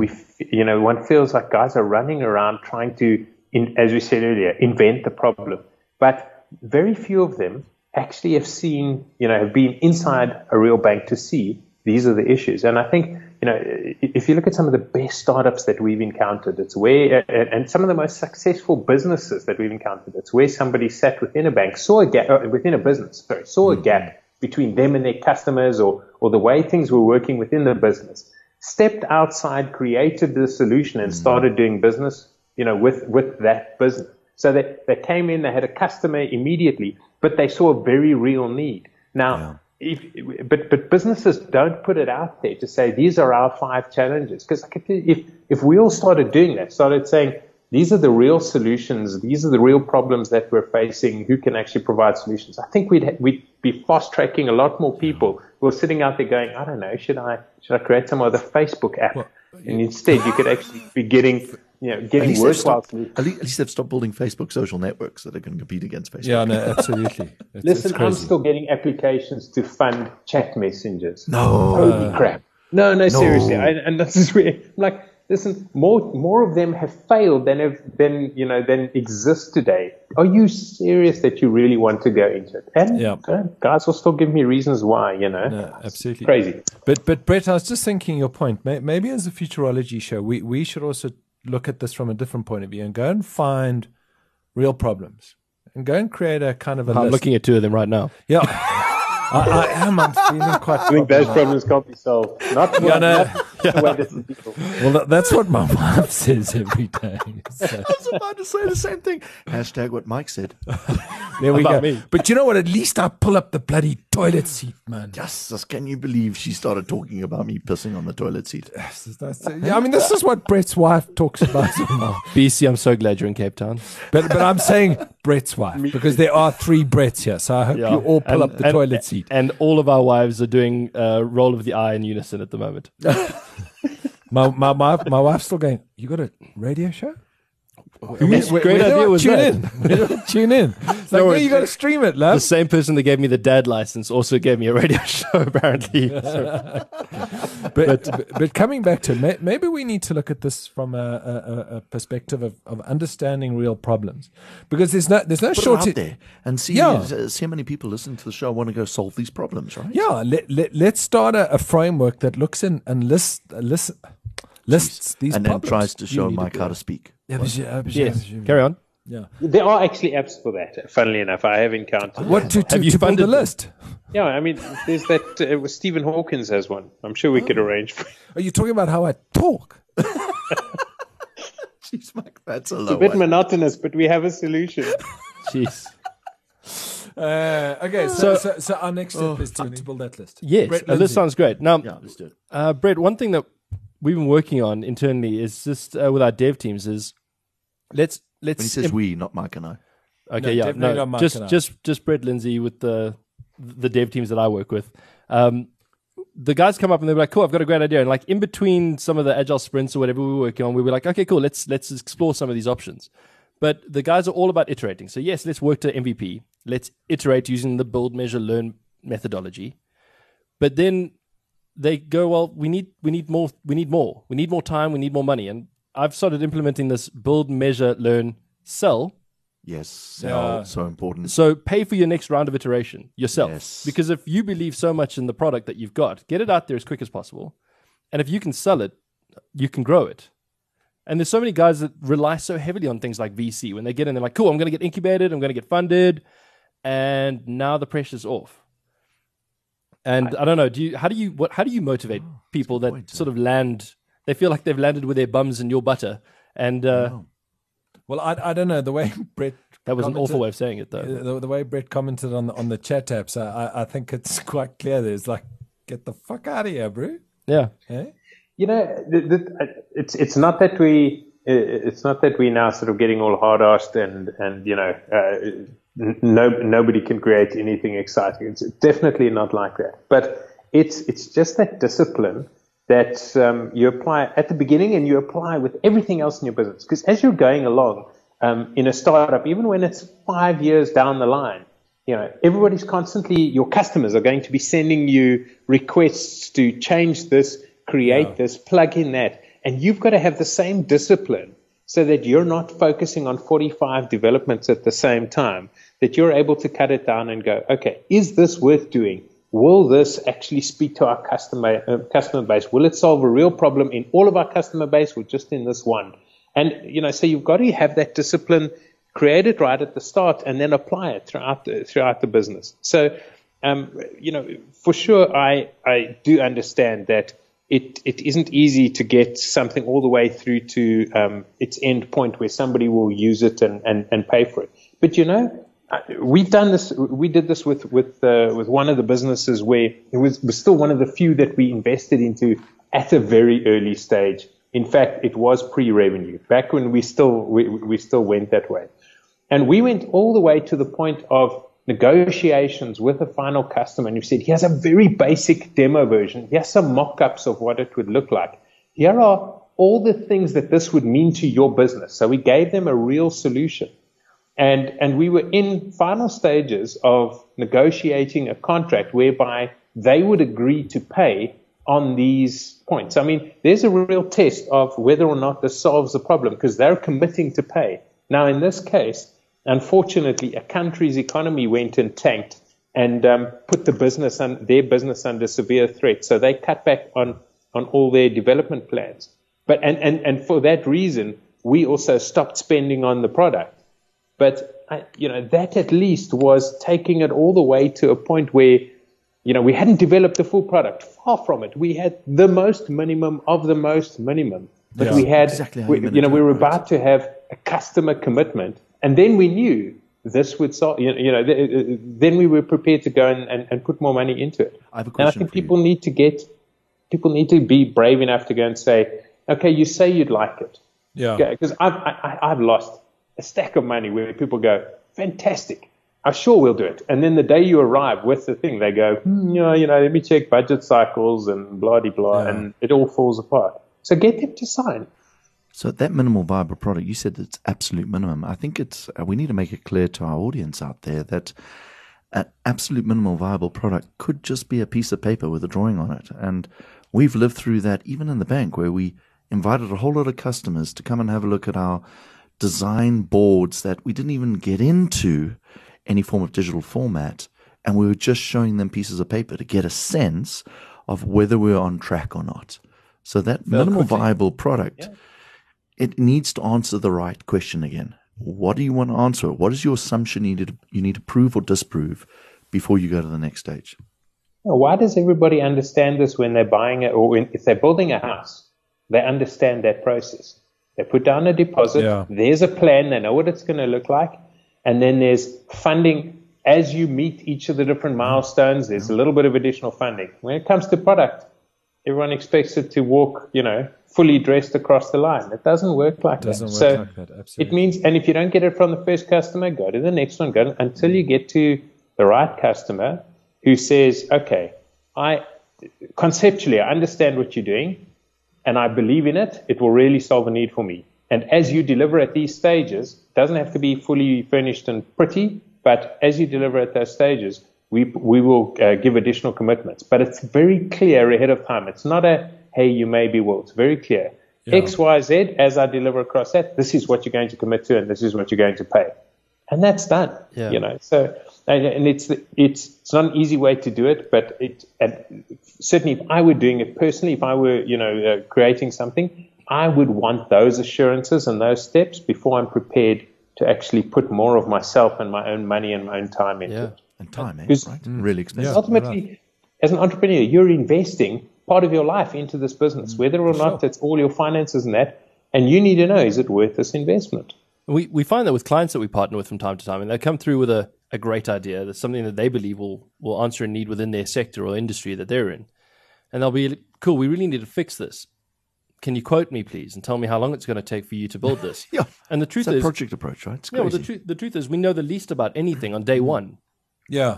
E: one feels like guys are running around trying to, as we said earlier, invent the problem. But very few of them actually have seen, have been inside a real bank to see these are the issues. And I think, if you look at some of the best startups that we've encountered, it's where, and some of the most successful businesses that we've encountered, it's where somebody sat within a bank, saw a gap, saw a gap between them and their customers or the way things were working within the business, stepped outside, created the solution and started doing business, with that business. So they came in, they had a customer immediately, but they saw a very real need. Now, but businesses don't put it out there to say these are our 5 challenges. Because if we all started doing that, started saying these are the real solutions, these are the real problems that we're facing, who can actually provide solutions, I think we'd be fast tracking a lot more people who are sitting out there going, I don't know, should I create some other Facebook app? And instead, you could actually be getting worthwhile solutions.
C: At least they've stopped building Facebook social networks that are going to compete against Facebook.
B: Yeah, no, absolutely.
E: Listen, I'm still getting applications to fund chat messengers.
C: No.
E: Holy crap. No, seriously. And this is where, like, listen, more of them have failed than exist today. Are you serious that you really want to go into it? And guys will still give me reasons why,
B: No, absolutely.
E: Crazy.
B: But Brett, I was just thinking your point. Maybe as a futurology show, we should also look at this from a different point of view and go and find real problems and go and create a kind of a
D: I'm
B: list.
D: looking at 2 of them right now.
B: Yeah, I am. I'm feeling quite.
E: I think those problems can't be solved. Not the way that some people.
B: Well, that's what my wife says every day. So.
C: I was about to say the same thing. Hashtag what Mike said.
B: There we go.
D: me.
B: But you know what? At least I pull up the bloody toilet seat, man.
C: Just can you believe she started talking about me pissing on the toilet seat?
B: Yeah, I mean, this is what Brett's wife talks about.
D: BC, I'm so glad you're in Cape Town.
B: But I'm saying Brett's wife because there are 3 Bretts here. So I hope you all pull up the toilet seat.
D: And all of our wives are doing roll of the eye in unison at the moment.
B: My wife's still going, you got a radio show?
D: great idea was
B: tune
D: that?
B: in. Where do I tune in? It's like,
D: worries.
B: you got to stream it,
D: The
B: love.
D: same person that gave me the dad license also gave me a radio show, apparently. So,
B: But coming back to maybe we need to look at this from a perspective of understanding real problems, because there's no
C: Put it out
B: shortage.
C: there and see how many people listen to the show want to go solve these problems, right?
B: Yeah, let's start a framework that looks in and lists these
C: and then
B: problems.
C: tries to show
B: You need
C: Mike how to speak.
D: yes, carry on.
B: Yeah.
E: There are actually apps for that. Funnily enough, I have encountered.
B: What to
D: Have you
B: build
D: funded
B: the
D: them?
B: list?
E: Yeah, I mean, there's that. Stephen Hawkins has one. I'm sure we could arrange for it.
B: Are you talking about how I talk?
C: Jeez, Mike, that's a
E: It's
C: low
E: a bit
C: one.
E: monotonous, but we have a solution.
D: Jeez.
B: Okay, so our next step is to build that list.
D: Yes,
B: Brett
D: the list
B: Lindsay.
D: sounds great. Now,
C: Yeah, let's do it.
D: Brett, one thing that we've been working on internally is just with our dev teams is let's
C: When he says we, not Mike and I.
D: okay,
B: No,
D: yeah,
B: definitely
D: no,
B: not Mike and I.
D: just Brett Lindsay with the dev teams that I work with. The guys come up and they're like, "Cool, I've got a great idea." And like in between some of the agile sprints or whatever we were working on, we were like, "Okay, cool, let's explore some of these options." But the guys are all about iterating. So yes, let's work to MVP. Let's iterate using the build, measure, learn methodology. But then they go, "Well, we need more. We need more time. We need more money." And I've started implementing this build, measure, learn, sell.
C: Yes, so important.
D: So pay for your next round of iteration yourself.
C: Yes.
D: Because if you believe so much in the product that you've got, get it out there as quick as possible. And if you can sell it, you can grow it. And there's so many guys that rely so heavily on things like VC. When they get in, they're like, cool, I'm going to get incubated, I'm going to get funded. And now the pressure's off. And I don't know, how do you motivate people that sort of land, they feel like they've landed with their bums in your butter? And
B: Well, I don't know the way Brett.
D: that was an
B: commented-
D: awful way of saying it, though.
B: The way Brett commented on the chat apps, I think it's quite clear. There's like, get the fuck out of here, bro.
D: Yeah.
B: Eh?
E: You know, it's not that we now sort of getting all hard-assed and you know, nobody can create anything exciting. It's definitely not like that. But it's just that discipline that you apply at the beginning and you apply with everything else in your business. Because as you're going along in a startup, even when it's 5 years down the line, you know, everybody's constantly, your customers are going to be sending you requests to change this, create this, plug in that. And you've got to have the same discipline so that you're not focusing on 45 developments at the same time, that you're able to cut it down and go, okay, is this worth doing? Will this actually speak to our customer base? Will it solve a real problem in all of our customer base or just in this one? And, you know, so you've got to have that discipline, create it right at the start, and then apply it throughout the business. So, you know, for sure, I do understand that it isn't easy to get something all the way through to its end point where somebody will use it and pay for it. But, you know, we've done this. We did this with one of the businesses where it was still one of the few that we invested into at a very early stage. In fact, it was pre-revenue back when we still went that way, and we went all the way to the point of negotiations with a final customer. And we said, here's a very basic demo version. Here's some mock-ups of what it would look like. Here are all the things that this would mean to your business. So we gave them a real solution. And we were in final stages of negotiating a contract whereby they would agree to pay on these points. I mean, there's a real test of whether or not this solves the problem because they're committing to pay. Now, in this case, unfortunately, a country's economy went and tanked and put their business under severe threat. So they cut back on all their development plans. But and for that reason, we also stopped spending on the product. But, you know, that at least was taking it all the way to a point where, you know, we hadn't developed the full product. Far from it. We had the most minimum of the most minimum. But we had,
C: exactly how
E: we were about to have a customer commitment. And then we knew this would solve, then we were prepared to go and put more money into it.
C: I have a
E: And I
C: question
E: think
C: for you.
E: people need to be brave enough to go and say, okay, you say you'd like it.
B: Yeah.
E: Because I've lost a stack of money where people go, fantastic, I'm sure we'll do it. And then the day you arrive with the thing, they go, let me check budget cycles and blah-de-blah, and it all falls apart. So get them to sign.
C: So that minimal viable product, you said it's absolute minimum. I think it's we need to make it clear to our audience out there that an absolute minimal viable product could just be a piece of paper with a drawing on it. And we've lived through that even in the bank, where we invited a whole lot of customers to come and have a look at our design boards that we didn't even get into any form of digital format. And we were just showing them pieces of paper to get a sense of whether we were on track or not. So that minimal viable product, it needs to answer the right question again. What do you want to answer? What is your assumption you need to prove or disprove before you go to the next stage?
E: Why does everybody understand this when they're buying it, or if they're building a house? They understand that process. They put down a deposit.
B: Yeah.
E: There's a plan. They know what it's going to look like. And then there's funding. As you meet each of the different milestones, there's a little bit of additional funding. When it comes to product, everyone expects it to walk, fully dressed across the line. It doesn't work like that.
B: Absolutely.
E: It means, and if you don't get it from the first customer, go to the next one, until you get to the right customer who says, okay, conceptually, I understand what you're doing and I believe in it. It will really solve a need for me. And as you deliver at these stages, it doesn't have to be fully furnished and pretty, but as you deliver at those stages, we will give additional commitments. But it's very clear ahead of time. It's not a, hey, you maybe will. It's very clear. Yeah. X, Y, Z, as I deliver across that, this is what you're going to commit to and this is what you're going to pay. And that's done. Yeah. So, and it's not an easy way to do it, but certainly if I were doing it personally, if I were, creating something, I would want those assurances and those steps before I'm prepared to actually put more of myself and my own money and my own time into it.
C: And time, right? Really expensive.
E: Yeah, ultimately, as an entrepreneur, you're investing part of your life into this business, whether or not it's all your finances and that, and you need to know, is it worth this investment?
D: We find that with clients that we partner with from time to time, and they come through with a great idea, that's something that they believe will answer a need within their sector or industry that they're in. And they'll be, cool, we really need to fix this. Can you quote me, please, and tell me how long it's going to take for you to build this?
C: Yeah.
D: And the truth
C: is...
D: It's
C: a project approach, right? It's crazy.
D: Well, the truth is we know the least about anything on day one.
B: Yeah.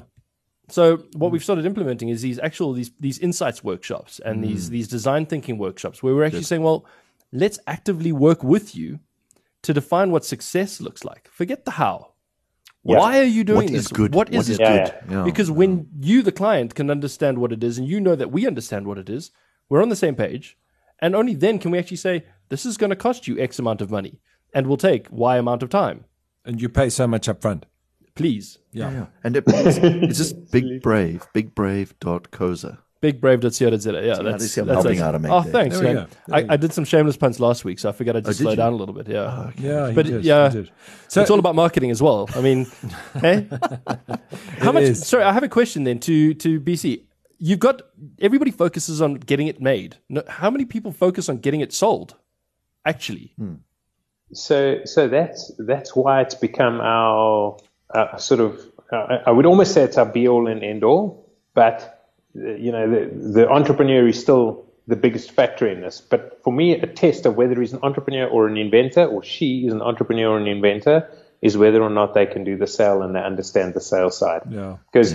D: So what we've started implementing is these insights workshops and these design thinking workshops where we're actually saying, well, let's actively work with you to define what success looks like. Forget the how. Yeah. Why are you doing this? What is it?
C: Yeah.
D: Because when you, the client, can understand what it is and you know that we understand what it is, we're on the same page. And only then can we actually say, this is going to cost you X amount of money and will take Y amount of time.
B: And you pay so much up front.
D: Please.
C: Yeah. And it's just bigbrave.coza.
D: Bigbrave.co.za. Yeah, that's
C: helping out to make that.
D: Thanks, man. I did some shameless punts last week, so I figured I'd just slow down a little bit. Yeah.
C: Oh, okay.
B: Yeah,
D: but
B: you did.
D: So it's all about marketing as well. I mean, hey? How much? Sorry, I have a question then to BC. You've got everybody focuses on getting it made. No, how many people focus on getting it sold? Actually,
E: so that's why it's become our sort of. I would almost say it's our be all and end all, but the entrepreneur is still the biggest factor in this. But for me, a test of whether he's an entrepreneur or an inventor, or she is an entrepreneur or an inventor, is whether or not they can do the sale and they understand the sales side.
B: Yeah.
E: Because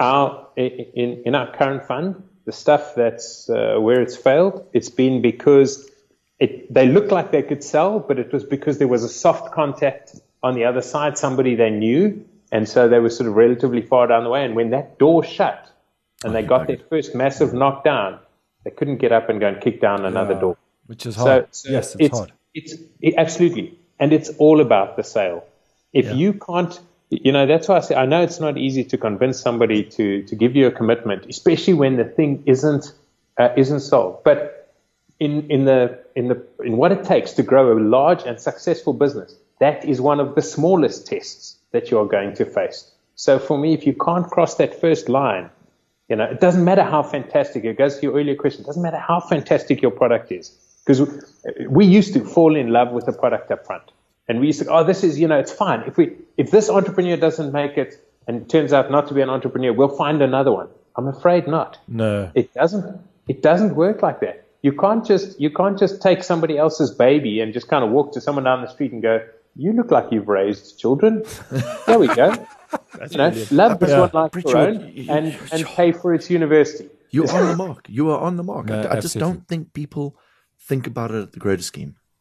E: in our current fund, the stuff that's where it's failed, it's been because they looked like they could sell, but it was because there was a soft contact on the other side, somebody they knew, and so they were sort of relatively far down the way. And when that door shut and they got their first massive knockdown, they couldn't get up and go and kick down another door.
B: Which is hard.
E: So
B: yes, it's hard.
E: Absolutely. And it's all about the sale. If you can't, that's why I say I know it's not easy to convince somebody to give you a commitment, especially when the thing isn't solved. But in what it takes to grow a large and successful business, that is one of the smallest tests that you are going to face. So for me, if you can't cross that first line, it doesn't matter how fantastic. It goes to your earlier question. It doesn't matter how fantastic your product is, because we used to fall in love with the product up front. And we used to, this is, it's fine. If this entrepreneur doesn't make it and turns out not to be an entrepreneur, we'll find another one. I'm afraid not.
B: No,
E: it doesn't work like that. You can't just take somebody else's baby and just kind of walk to someone down the street and go, you look like you've raised children. There we go. Love this one like your own and pay for its university.
C: You're on the mark. You are on the mark.
B: No,
C: I just don't think people think about it at the greater scheme.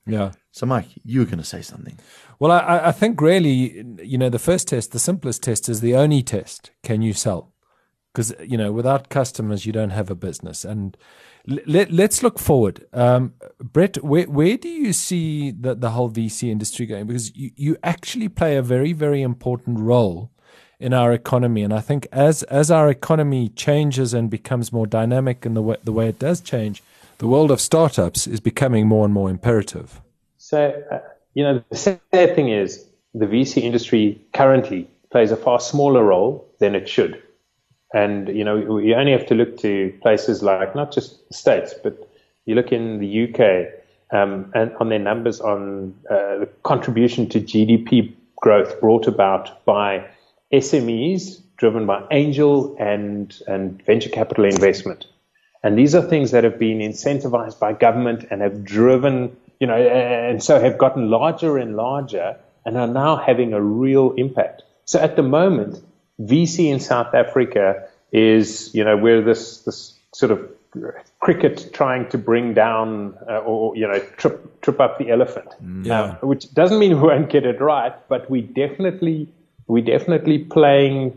B: Yeah.
C: So, Mike, you were going to say something.
B: Well, I think really, the first test, the simplest test is the only test. Can you sell? Because, without customers, you don't have a business. And let's look forward. Brett, where do you see the whole VC industry going? Because you actually play a very, very important role in our economy. And I think as our economy changes and becomes more dynamic in the way it does change, the world of startups is becoming more and more imperative.
E: So, the sad thing is the VC industry currently plays a far smaller role than it should. And, you only have to look to places like not just the States, but you look in the UK and on their numbers on the contribution to GDP growth brought about by SMEs driven by angel and venture capital investment. And these are things that have been incentivized by government and have driven, and so have gotten larger and larger and are now having a real impact. So at the moment, VC in South Africa is, we're this sort of cricket trying to bring down trip up the elephant, which doesn't mean we won't get it right, but we're definitely playing,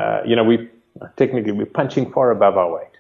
E: we're punching far above our weight.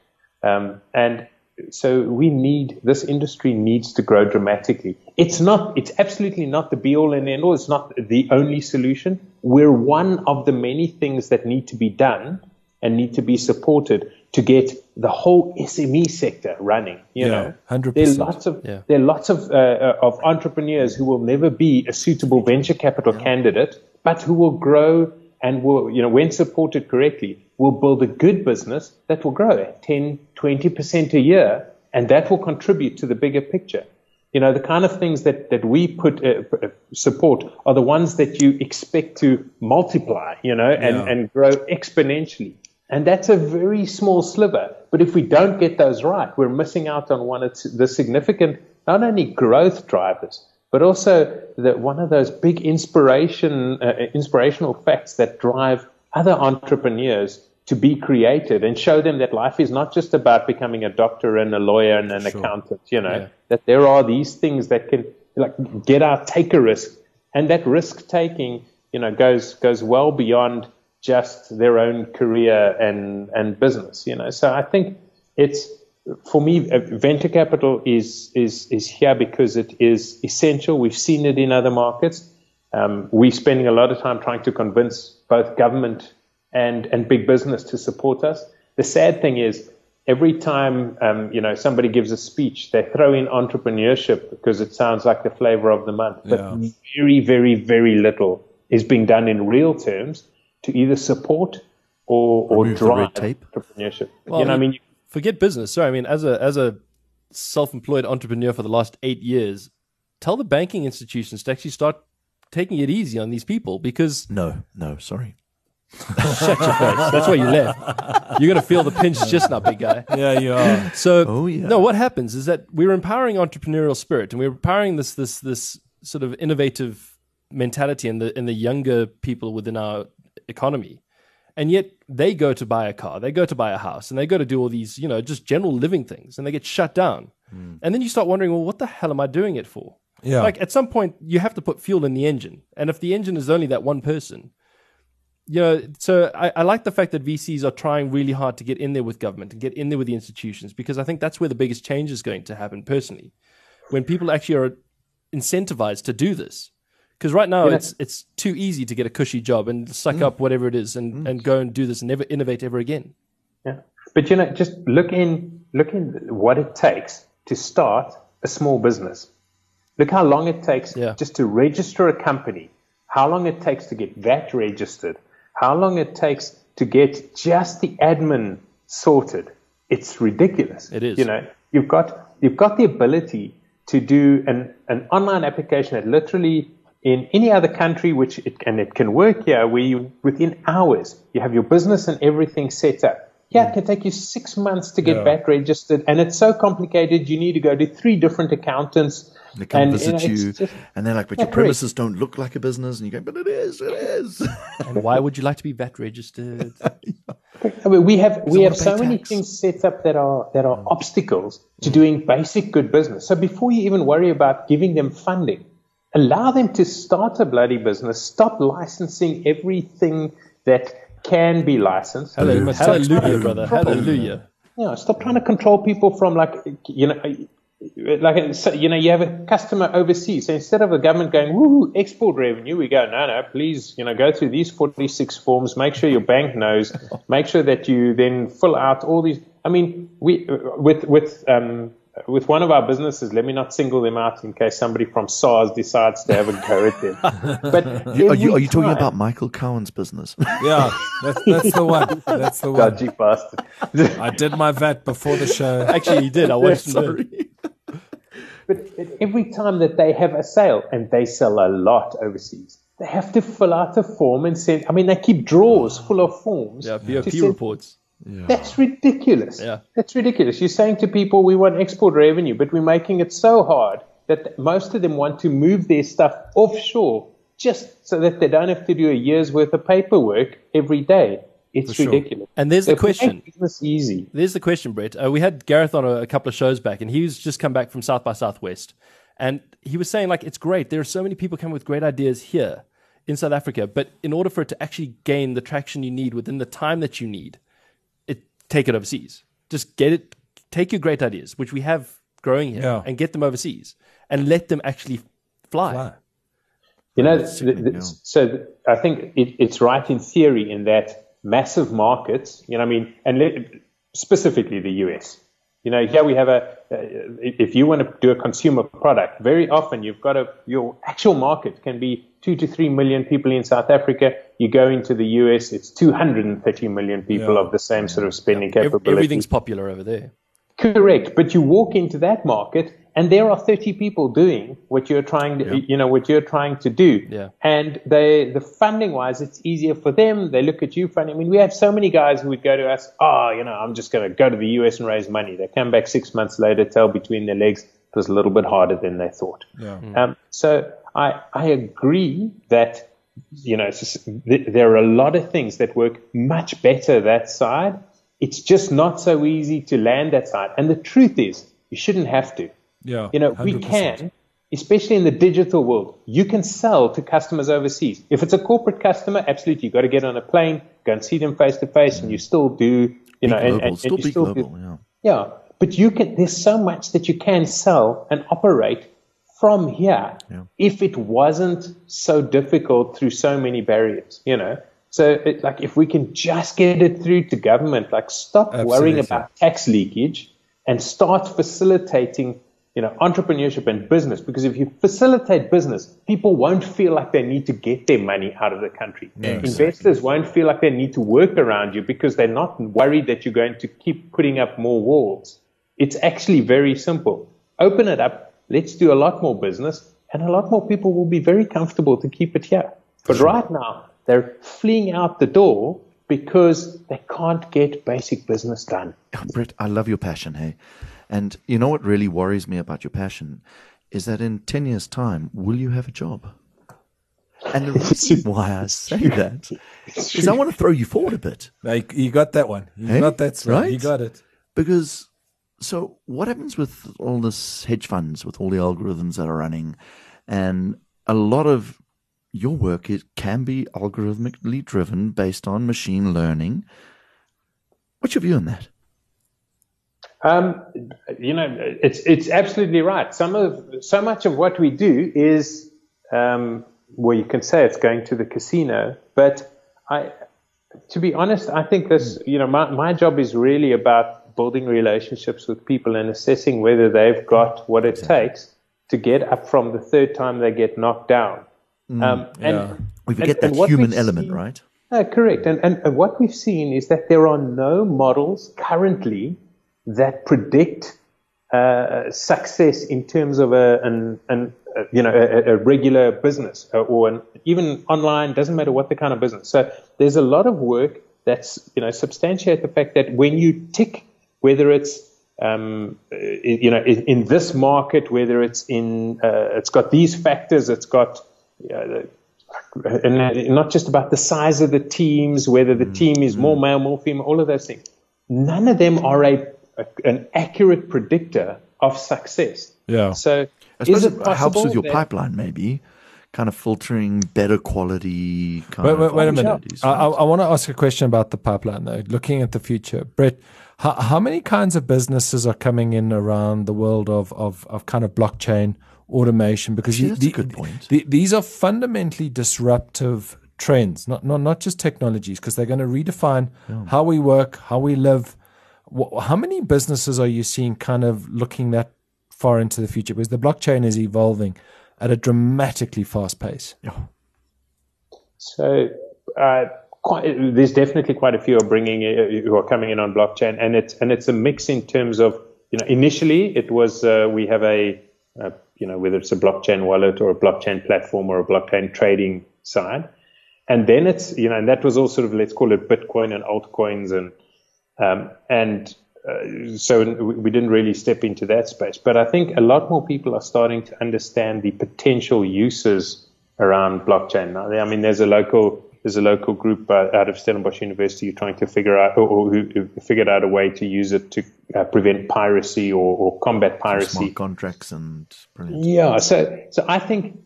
E: And so this industry needs to grow dramatically. It's absolutely not the be all and end all. It's not the only solution. We're one of the many things that need to be done and need to be supported to get the whole SME sector running.
B: 100%.
E: There are lots of entrepreneurs who will never be a suitable venture capital candidate, but who will grow and will, when supported correctly, will build a good business that will grow at 10, 20% a year, and that will contribute to the bigger picture. The kind of things that we support are the ones that you expect to multiply, and grow exponentially. And that's a very small sliver. But if we don't get those right, we're missing out on one of the significant, not only growth drivers, but also one of those big inspirational facts that drive other entrepreneurs to be creative and show them that life is not just about becoming a doctor and a lawyer and an accountant, that there are these things that can get out, take a risk. And that risk taking, goes well beyond just their own career and business, So I think for me, venture capital is here because it is essential. We've seen it in other markets. We're spending a lot of time trying to convince both government and big business to support us. The sad thing is, every time somebody gives a speech, they throw in entrepreneurship because it sounds like the flavor of the month. But very, very, very little is being done in real terms to either support or drive entrepreneurship.
D: Well, forget business. Sorry, as a self-employed entrepreneur for the last 8 years, tell the banking institutions to actually start taking it easy on these people because
C: no, sorry.
D: Shut your face. That's why you left. You're going to feel the pinch just now, big guy.
B: Yeah, you are.
D: So, no, what happens is that we're empowering entrepreneurial spirit and we're empowering this sort of innovative mentality in the younger people within our economy. And yet they go to buy a car, they go to buy a house, and they go to do all these, just general living things, and they get shut down. And then you start wondering, well, what the hell am I doing it for?
B: Yeah.
D: Like at some point, you have to put fuel in the engine. And if the engine is only that one person, so I like the fact that VCs are trying really hard to get in there with government and get in there with the institutions, because I think that's where the biggest change is going to happen personally. When people actually are incentivized to do this. Because right now it's too easy to get a cushy job and suck up whatever it is and go and do this and never innovate ever again.
E: Yeah. But just look in what it takes to start a small business. Look how long it takes just to register a company, how long it takes to get VAT registered, how long it takes to get just the admin sorted. It's ridiculous.
D: It is.
E: You've got the ability to do an online application that literally in any other country, it can work here, where you within hours you have your business and everything set up. Yeah, it can take you 6 months to get VAT registered, and it's so complicated. You need to go to 3 different accountants.
C: They come visit you, and they're like, "But your premises don't look like a business," and you go, "But it is."
D: And why would you like to be VAT registered?
E: I mean, we have
C: wanna
E: so
C: pay
E: many
C: tax.
E: things set up that are obstacles to doing basic good business. So before you even worry about giving them funding, allow them to start a bloody business. Stop licensing everything that can be licensed.
D: Hallelujah, brother. Hallelujah.
E: Stop trying to control people from you have a customer overseas. So instead of the government going, woo, export revenue, we go, no, please, go through these 46 forms, make sure your bank knows, make sure that you then fill out all these. I mean, with one of our businesses, let me not single them out in case somebody from SARS decides to have a go at them. But
C: Are you talking about Michael Cowan's business?
B: Yeah, that's the one. That's the one.
E: dodgy bastard?
B: I did my VAT before the show.
D: Actually, he did. I watched him do it.
E: But every time that they have a sale, and they sell a lot overseas, they have to fill out a form and send. I mean, they keep drawers full of forms.
D: Yeah,
E: to
D: BOP
E: send.
D: reports.
E: That's ridiculous.
D: Yeah.
E: That's ridiculous. You're saying to people, we want export revenue, but we're making it so hard that most of them want to move their stuff offshore just so that they don't have to do a year's worth of paperwork every day. It's ridiculous.
D: And there's the
E: If we
D: question.
E: make business easy.
D: There's the question, Brett. We had Gareth on a couple of shows back, and he's just come back from South by Southwest. And he was saying, it's great. There are so many people coming with great ideas here in South Africa. But in order for it to actually gain the traction you need within the time that you need, take it overseas. Just get it. Take your great ideas, which we have growing here, and get them overseas. And let them actually fly.
E: So I think it's right in theory in that massive markets, and specifically the US. Here we have if you want to do a consumer product, very often you've got your actual market can be 2 to 3 million people in South Africa. You go into the US, it's 230 million people of the same sort of spending capability.
D: Everything's popular over there.
E: Correct. But you walk into that market and there are 30 people doing what you're trying to, what you're trying to do.
D: Yeah.
E: And the funding wise, it's easier for them. They look at you funny. I mean, we have so many guys who would go to us, I'm just going to go to the US and raise money. They come back 6 months later, tail between their legs. It was a little bit harder than they thought.
B: Yeah.
E: So I agree that, there are a lot of things that work much better that side. It's just not so easy to land that side. And the truth is, you shouldn't have to.
B: Yeah.
E: We
B: 100%.
E: can, especially in the digital world, you can sell to customers overseas. If it's a corporate customer, absolutely, you've got to get on a plane, go and see them face to face, and you still do,
C: Still be global.
E: Yeah. But there's so much that you can sell and operate from here if it wasn't so difficult through so many barriers, So if we can just get it through to government, stop worrying about tax leakage and start facilitating, entrepreneurship and business. Because if you facilitate business, people won't feel like they need to get their money out of the country. Investors won't feel like they need to work around you because they're not worried that you're going to keep putting up more walls. It's actually very simple. Open it up. Let's do a lot more business, and a lot more people will be very comfortable to keep it here. But right now, they're fleeing out the door because they can't get basic business done.
C: Brett, I love your passion, hey? And you know what really worries me about your passion is that in 10 years' time, will you have a job? And the reason why I say that is I want to throw you forward a bit.
B: You got that one. You got that,
C: right?
B: You got it.
C: Because, so what happens with all this hedge funds, with all the algorithms that are running, and a lot of your work, it can be algorithmically driven based on machine learning. What's your view on that?
E: It's absolutely right. So much of what we do is, you can say it's going to the casino, but to be honest, I think this, my job is really about building relationships with people and assessing whether they've got what it takes to get up from the third time they get knocked down.
C: We forget that human element, right?
E: Correct. And what we've seen is that there are no models currently that predict success in terms of a regular business or even online, doesn't matter what the kind of business. So there's a lot of work that's, substantiate the fact that when you tick, whether it's, in this market, whether it's in, it's got these factors, it's got and not just about the size of the teams, whether the team is more male, more female, all of those things. None of them are an accurate predictor of success.
B: Yeah.
E: So
C: I suppose
E: is it
C: it
E: possible
C: helps with your
E: that-
C: pipeline, maybe, kind of filtering better quality.
B: Wait a minute. I want to ask a question about the pipeline, though. Looking at the future, Brett, how many kinds of businesses are coming in around the world of kind of blockchain automation? Because
C: That's a good point.
B: these are fundamentally disruptive trends, not just technologies, because they're going to redefine how we work, how we live. How many businesses are you seeing kind of looking that far into the future? Because the blockchain is evolving at a dramatically fast pace.
E: So there's definitely quite a few who are coming in on blockchain, and it's a mix in terms of, initially it was we have a whether it's a blockchain wallet or a blockchain platform or a blockchain trading side, and then it's and that was all sort of, let's call it Bitcoin and altcoins, and so we didn't really step into that space. But I think a lot more people are starting to understand the potential uses around blockchain now. I mean, there's a local group out of Stellenbosch University trying to figure out, or who figured out a way to use it to prevent piracy or combat piracy.
C: Smart contracts and brilliant.
E: Yeah, so I think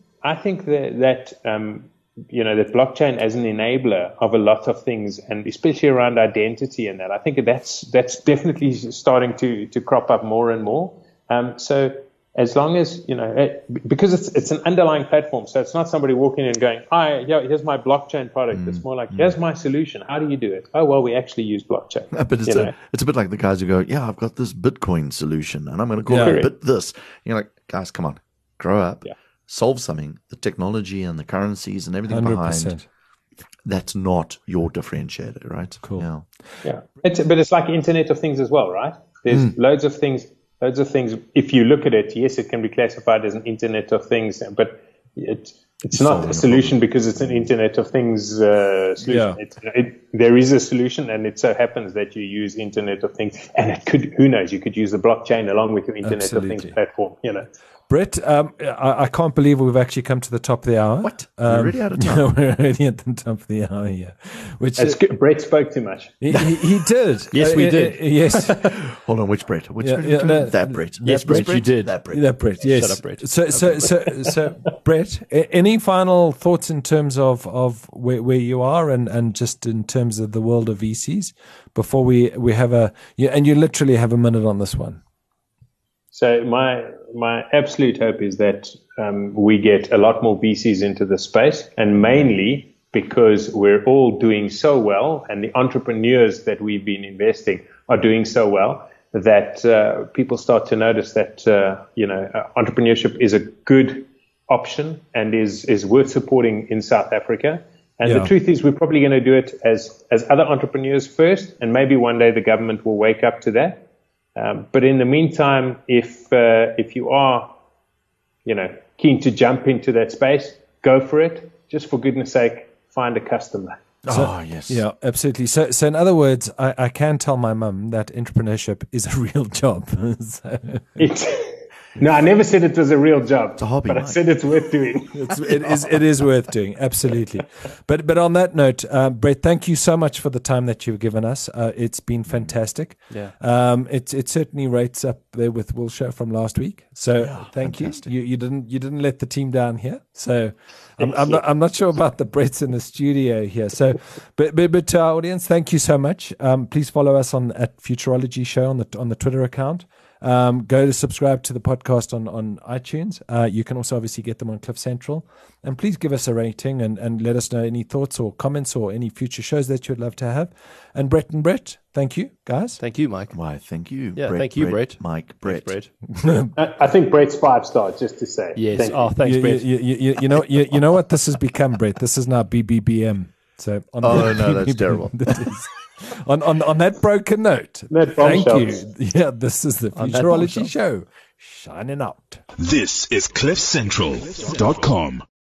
E: that that blockchain as an enabler of a lot of things, and especially around identity and that, I think that's definitely starting to crop up more and more. So as long as, because it's an underlying platform, so it's not somebody walking in and going, here's my blockchain product. It's more like, here's my solution. How do you do it? Oh, well, we actually use blockchain.
C: But it's a bit like the guys who go, I've got this Bitcoin solution and I'm going to call it Bit this. You're like, guys, come on, grow up. Yeah. Solve something. The technology and the currencies and everything
B: 100%.
C: behind, that's not your differentiator, right?
B: Cool.
E: Yeah. But it's like Internet of Things as well, right? There's loads of things. If you look at it, yes, it can be classified as an Internet of Things, but it's not a solution because it's an Internet of Things solution.
B: Yeah.
E: There is a solution, and it so happens that you use Internet of Things, and who knows, you could use the blockchain along with your Internet of Things platform,
B: Brett, I can't believe we've actually come to the top of the hour.
C: What? We're already out of time.
B: We're already at the top of the hour here.
E: Brett spoke too much.
B: He did.
D: Yes, we did.
B: Yes.
C: Hold on, which Brett? That Brett.
D: Yes, Brett, you did.
C: That Brett.
B: That Brett, yes.
D: Shut up, Brett.
B: So Brett, any final thoughts in terms of where you are and just in terms of the world of VCs before we have and you literally have a minute on this one.
E: So my absolute hope is that we get a lot more VCs into the space, and mainly because we're all doing so well, and the entrepreneurs that we've been investing are doing so well, that people start to notice that entrepreneurship is a good option and is worth supporting in South Africa. And the truth is, we're probably going to do it as other entrepreneurs first, and maybe one day the government will wake up to that. But in the meantime, if you are, keen to jump into that space, go for it. Just for goodness sake, find a customer.
C: Yes.
B: Yeah, absolutely. So in other words, I can tell my mum that entrepreneurship is a real job.
E: No, I never said it was a real job.
C: It's a hobby,
E: but
C: Mike.
E: I said it's worth doing.
B: It is worth doing, absolutely. But on that note, Brett, thank you so much for the time that you've given us. It's been fantastic.
D: Yeah.
B: It certainly rates up there with Wilshire from last week. So thank you. You didn't let the team down here. So I'm not sure about the Bretts in the studio here. So, but to our audience, thank you so much. Please follow us at Futurology Show on the Twitter account. Go to subscribe to the podcast on iTunes. You can also obviously get them on Cliff Central. And please give us a rating and let us know any thoughts or comments or any future shows that you'd love to have. And Brett, thank you, guys.
D: Thank you, Mike.
C: Why, thank you.
D: Yeah, thank you, Brett.
C: Mike, Brett.
D: Thanks,
E: I think Brett's 5 stars, just to say.
D: Yes.
E: Thanks,
D: Brett.
B: You know what this has become, Brett? This is now BBBM. So
C: no, that's terrible.
B: On that broken note, thank you. Yeah, this is the Futurology Show, shining out.
A: This is CliffCentral.com.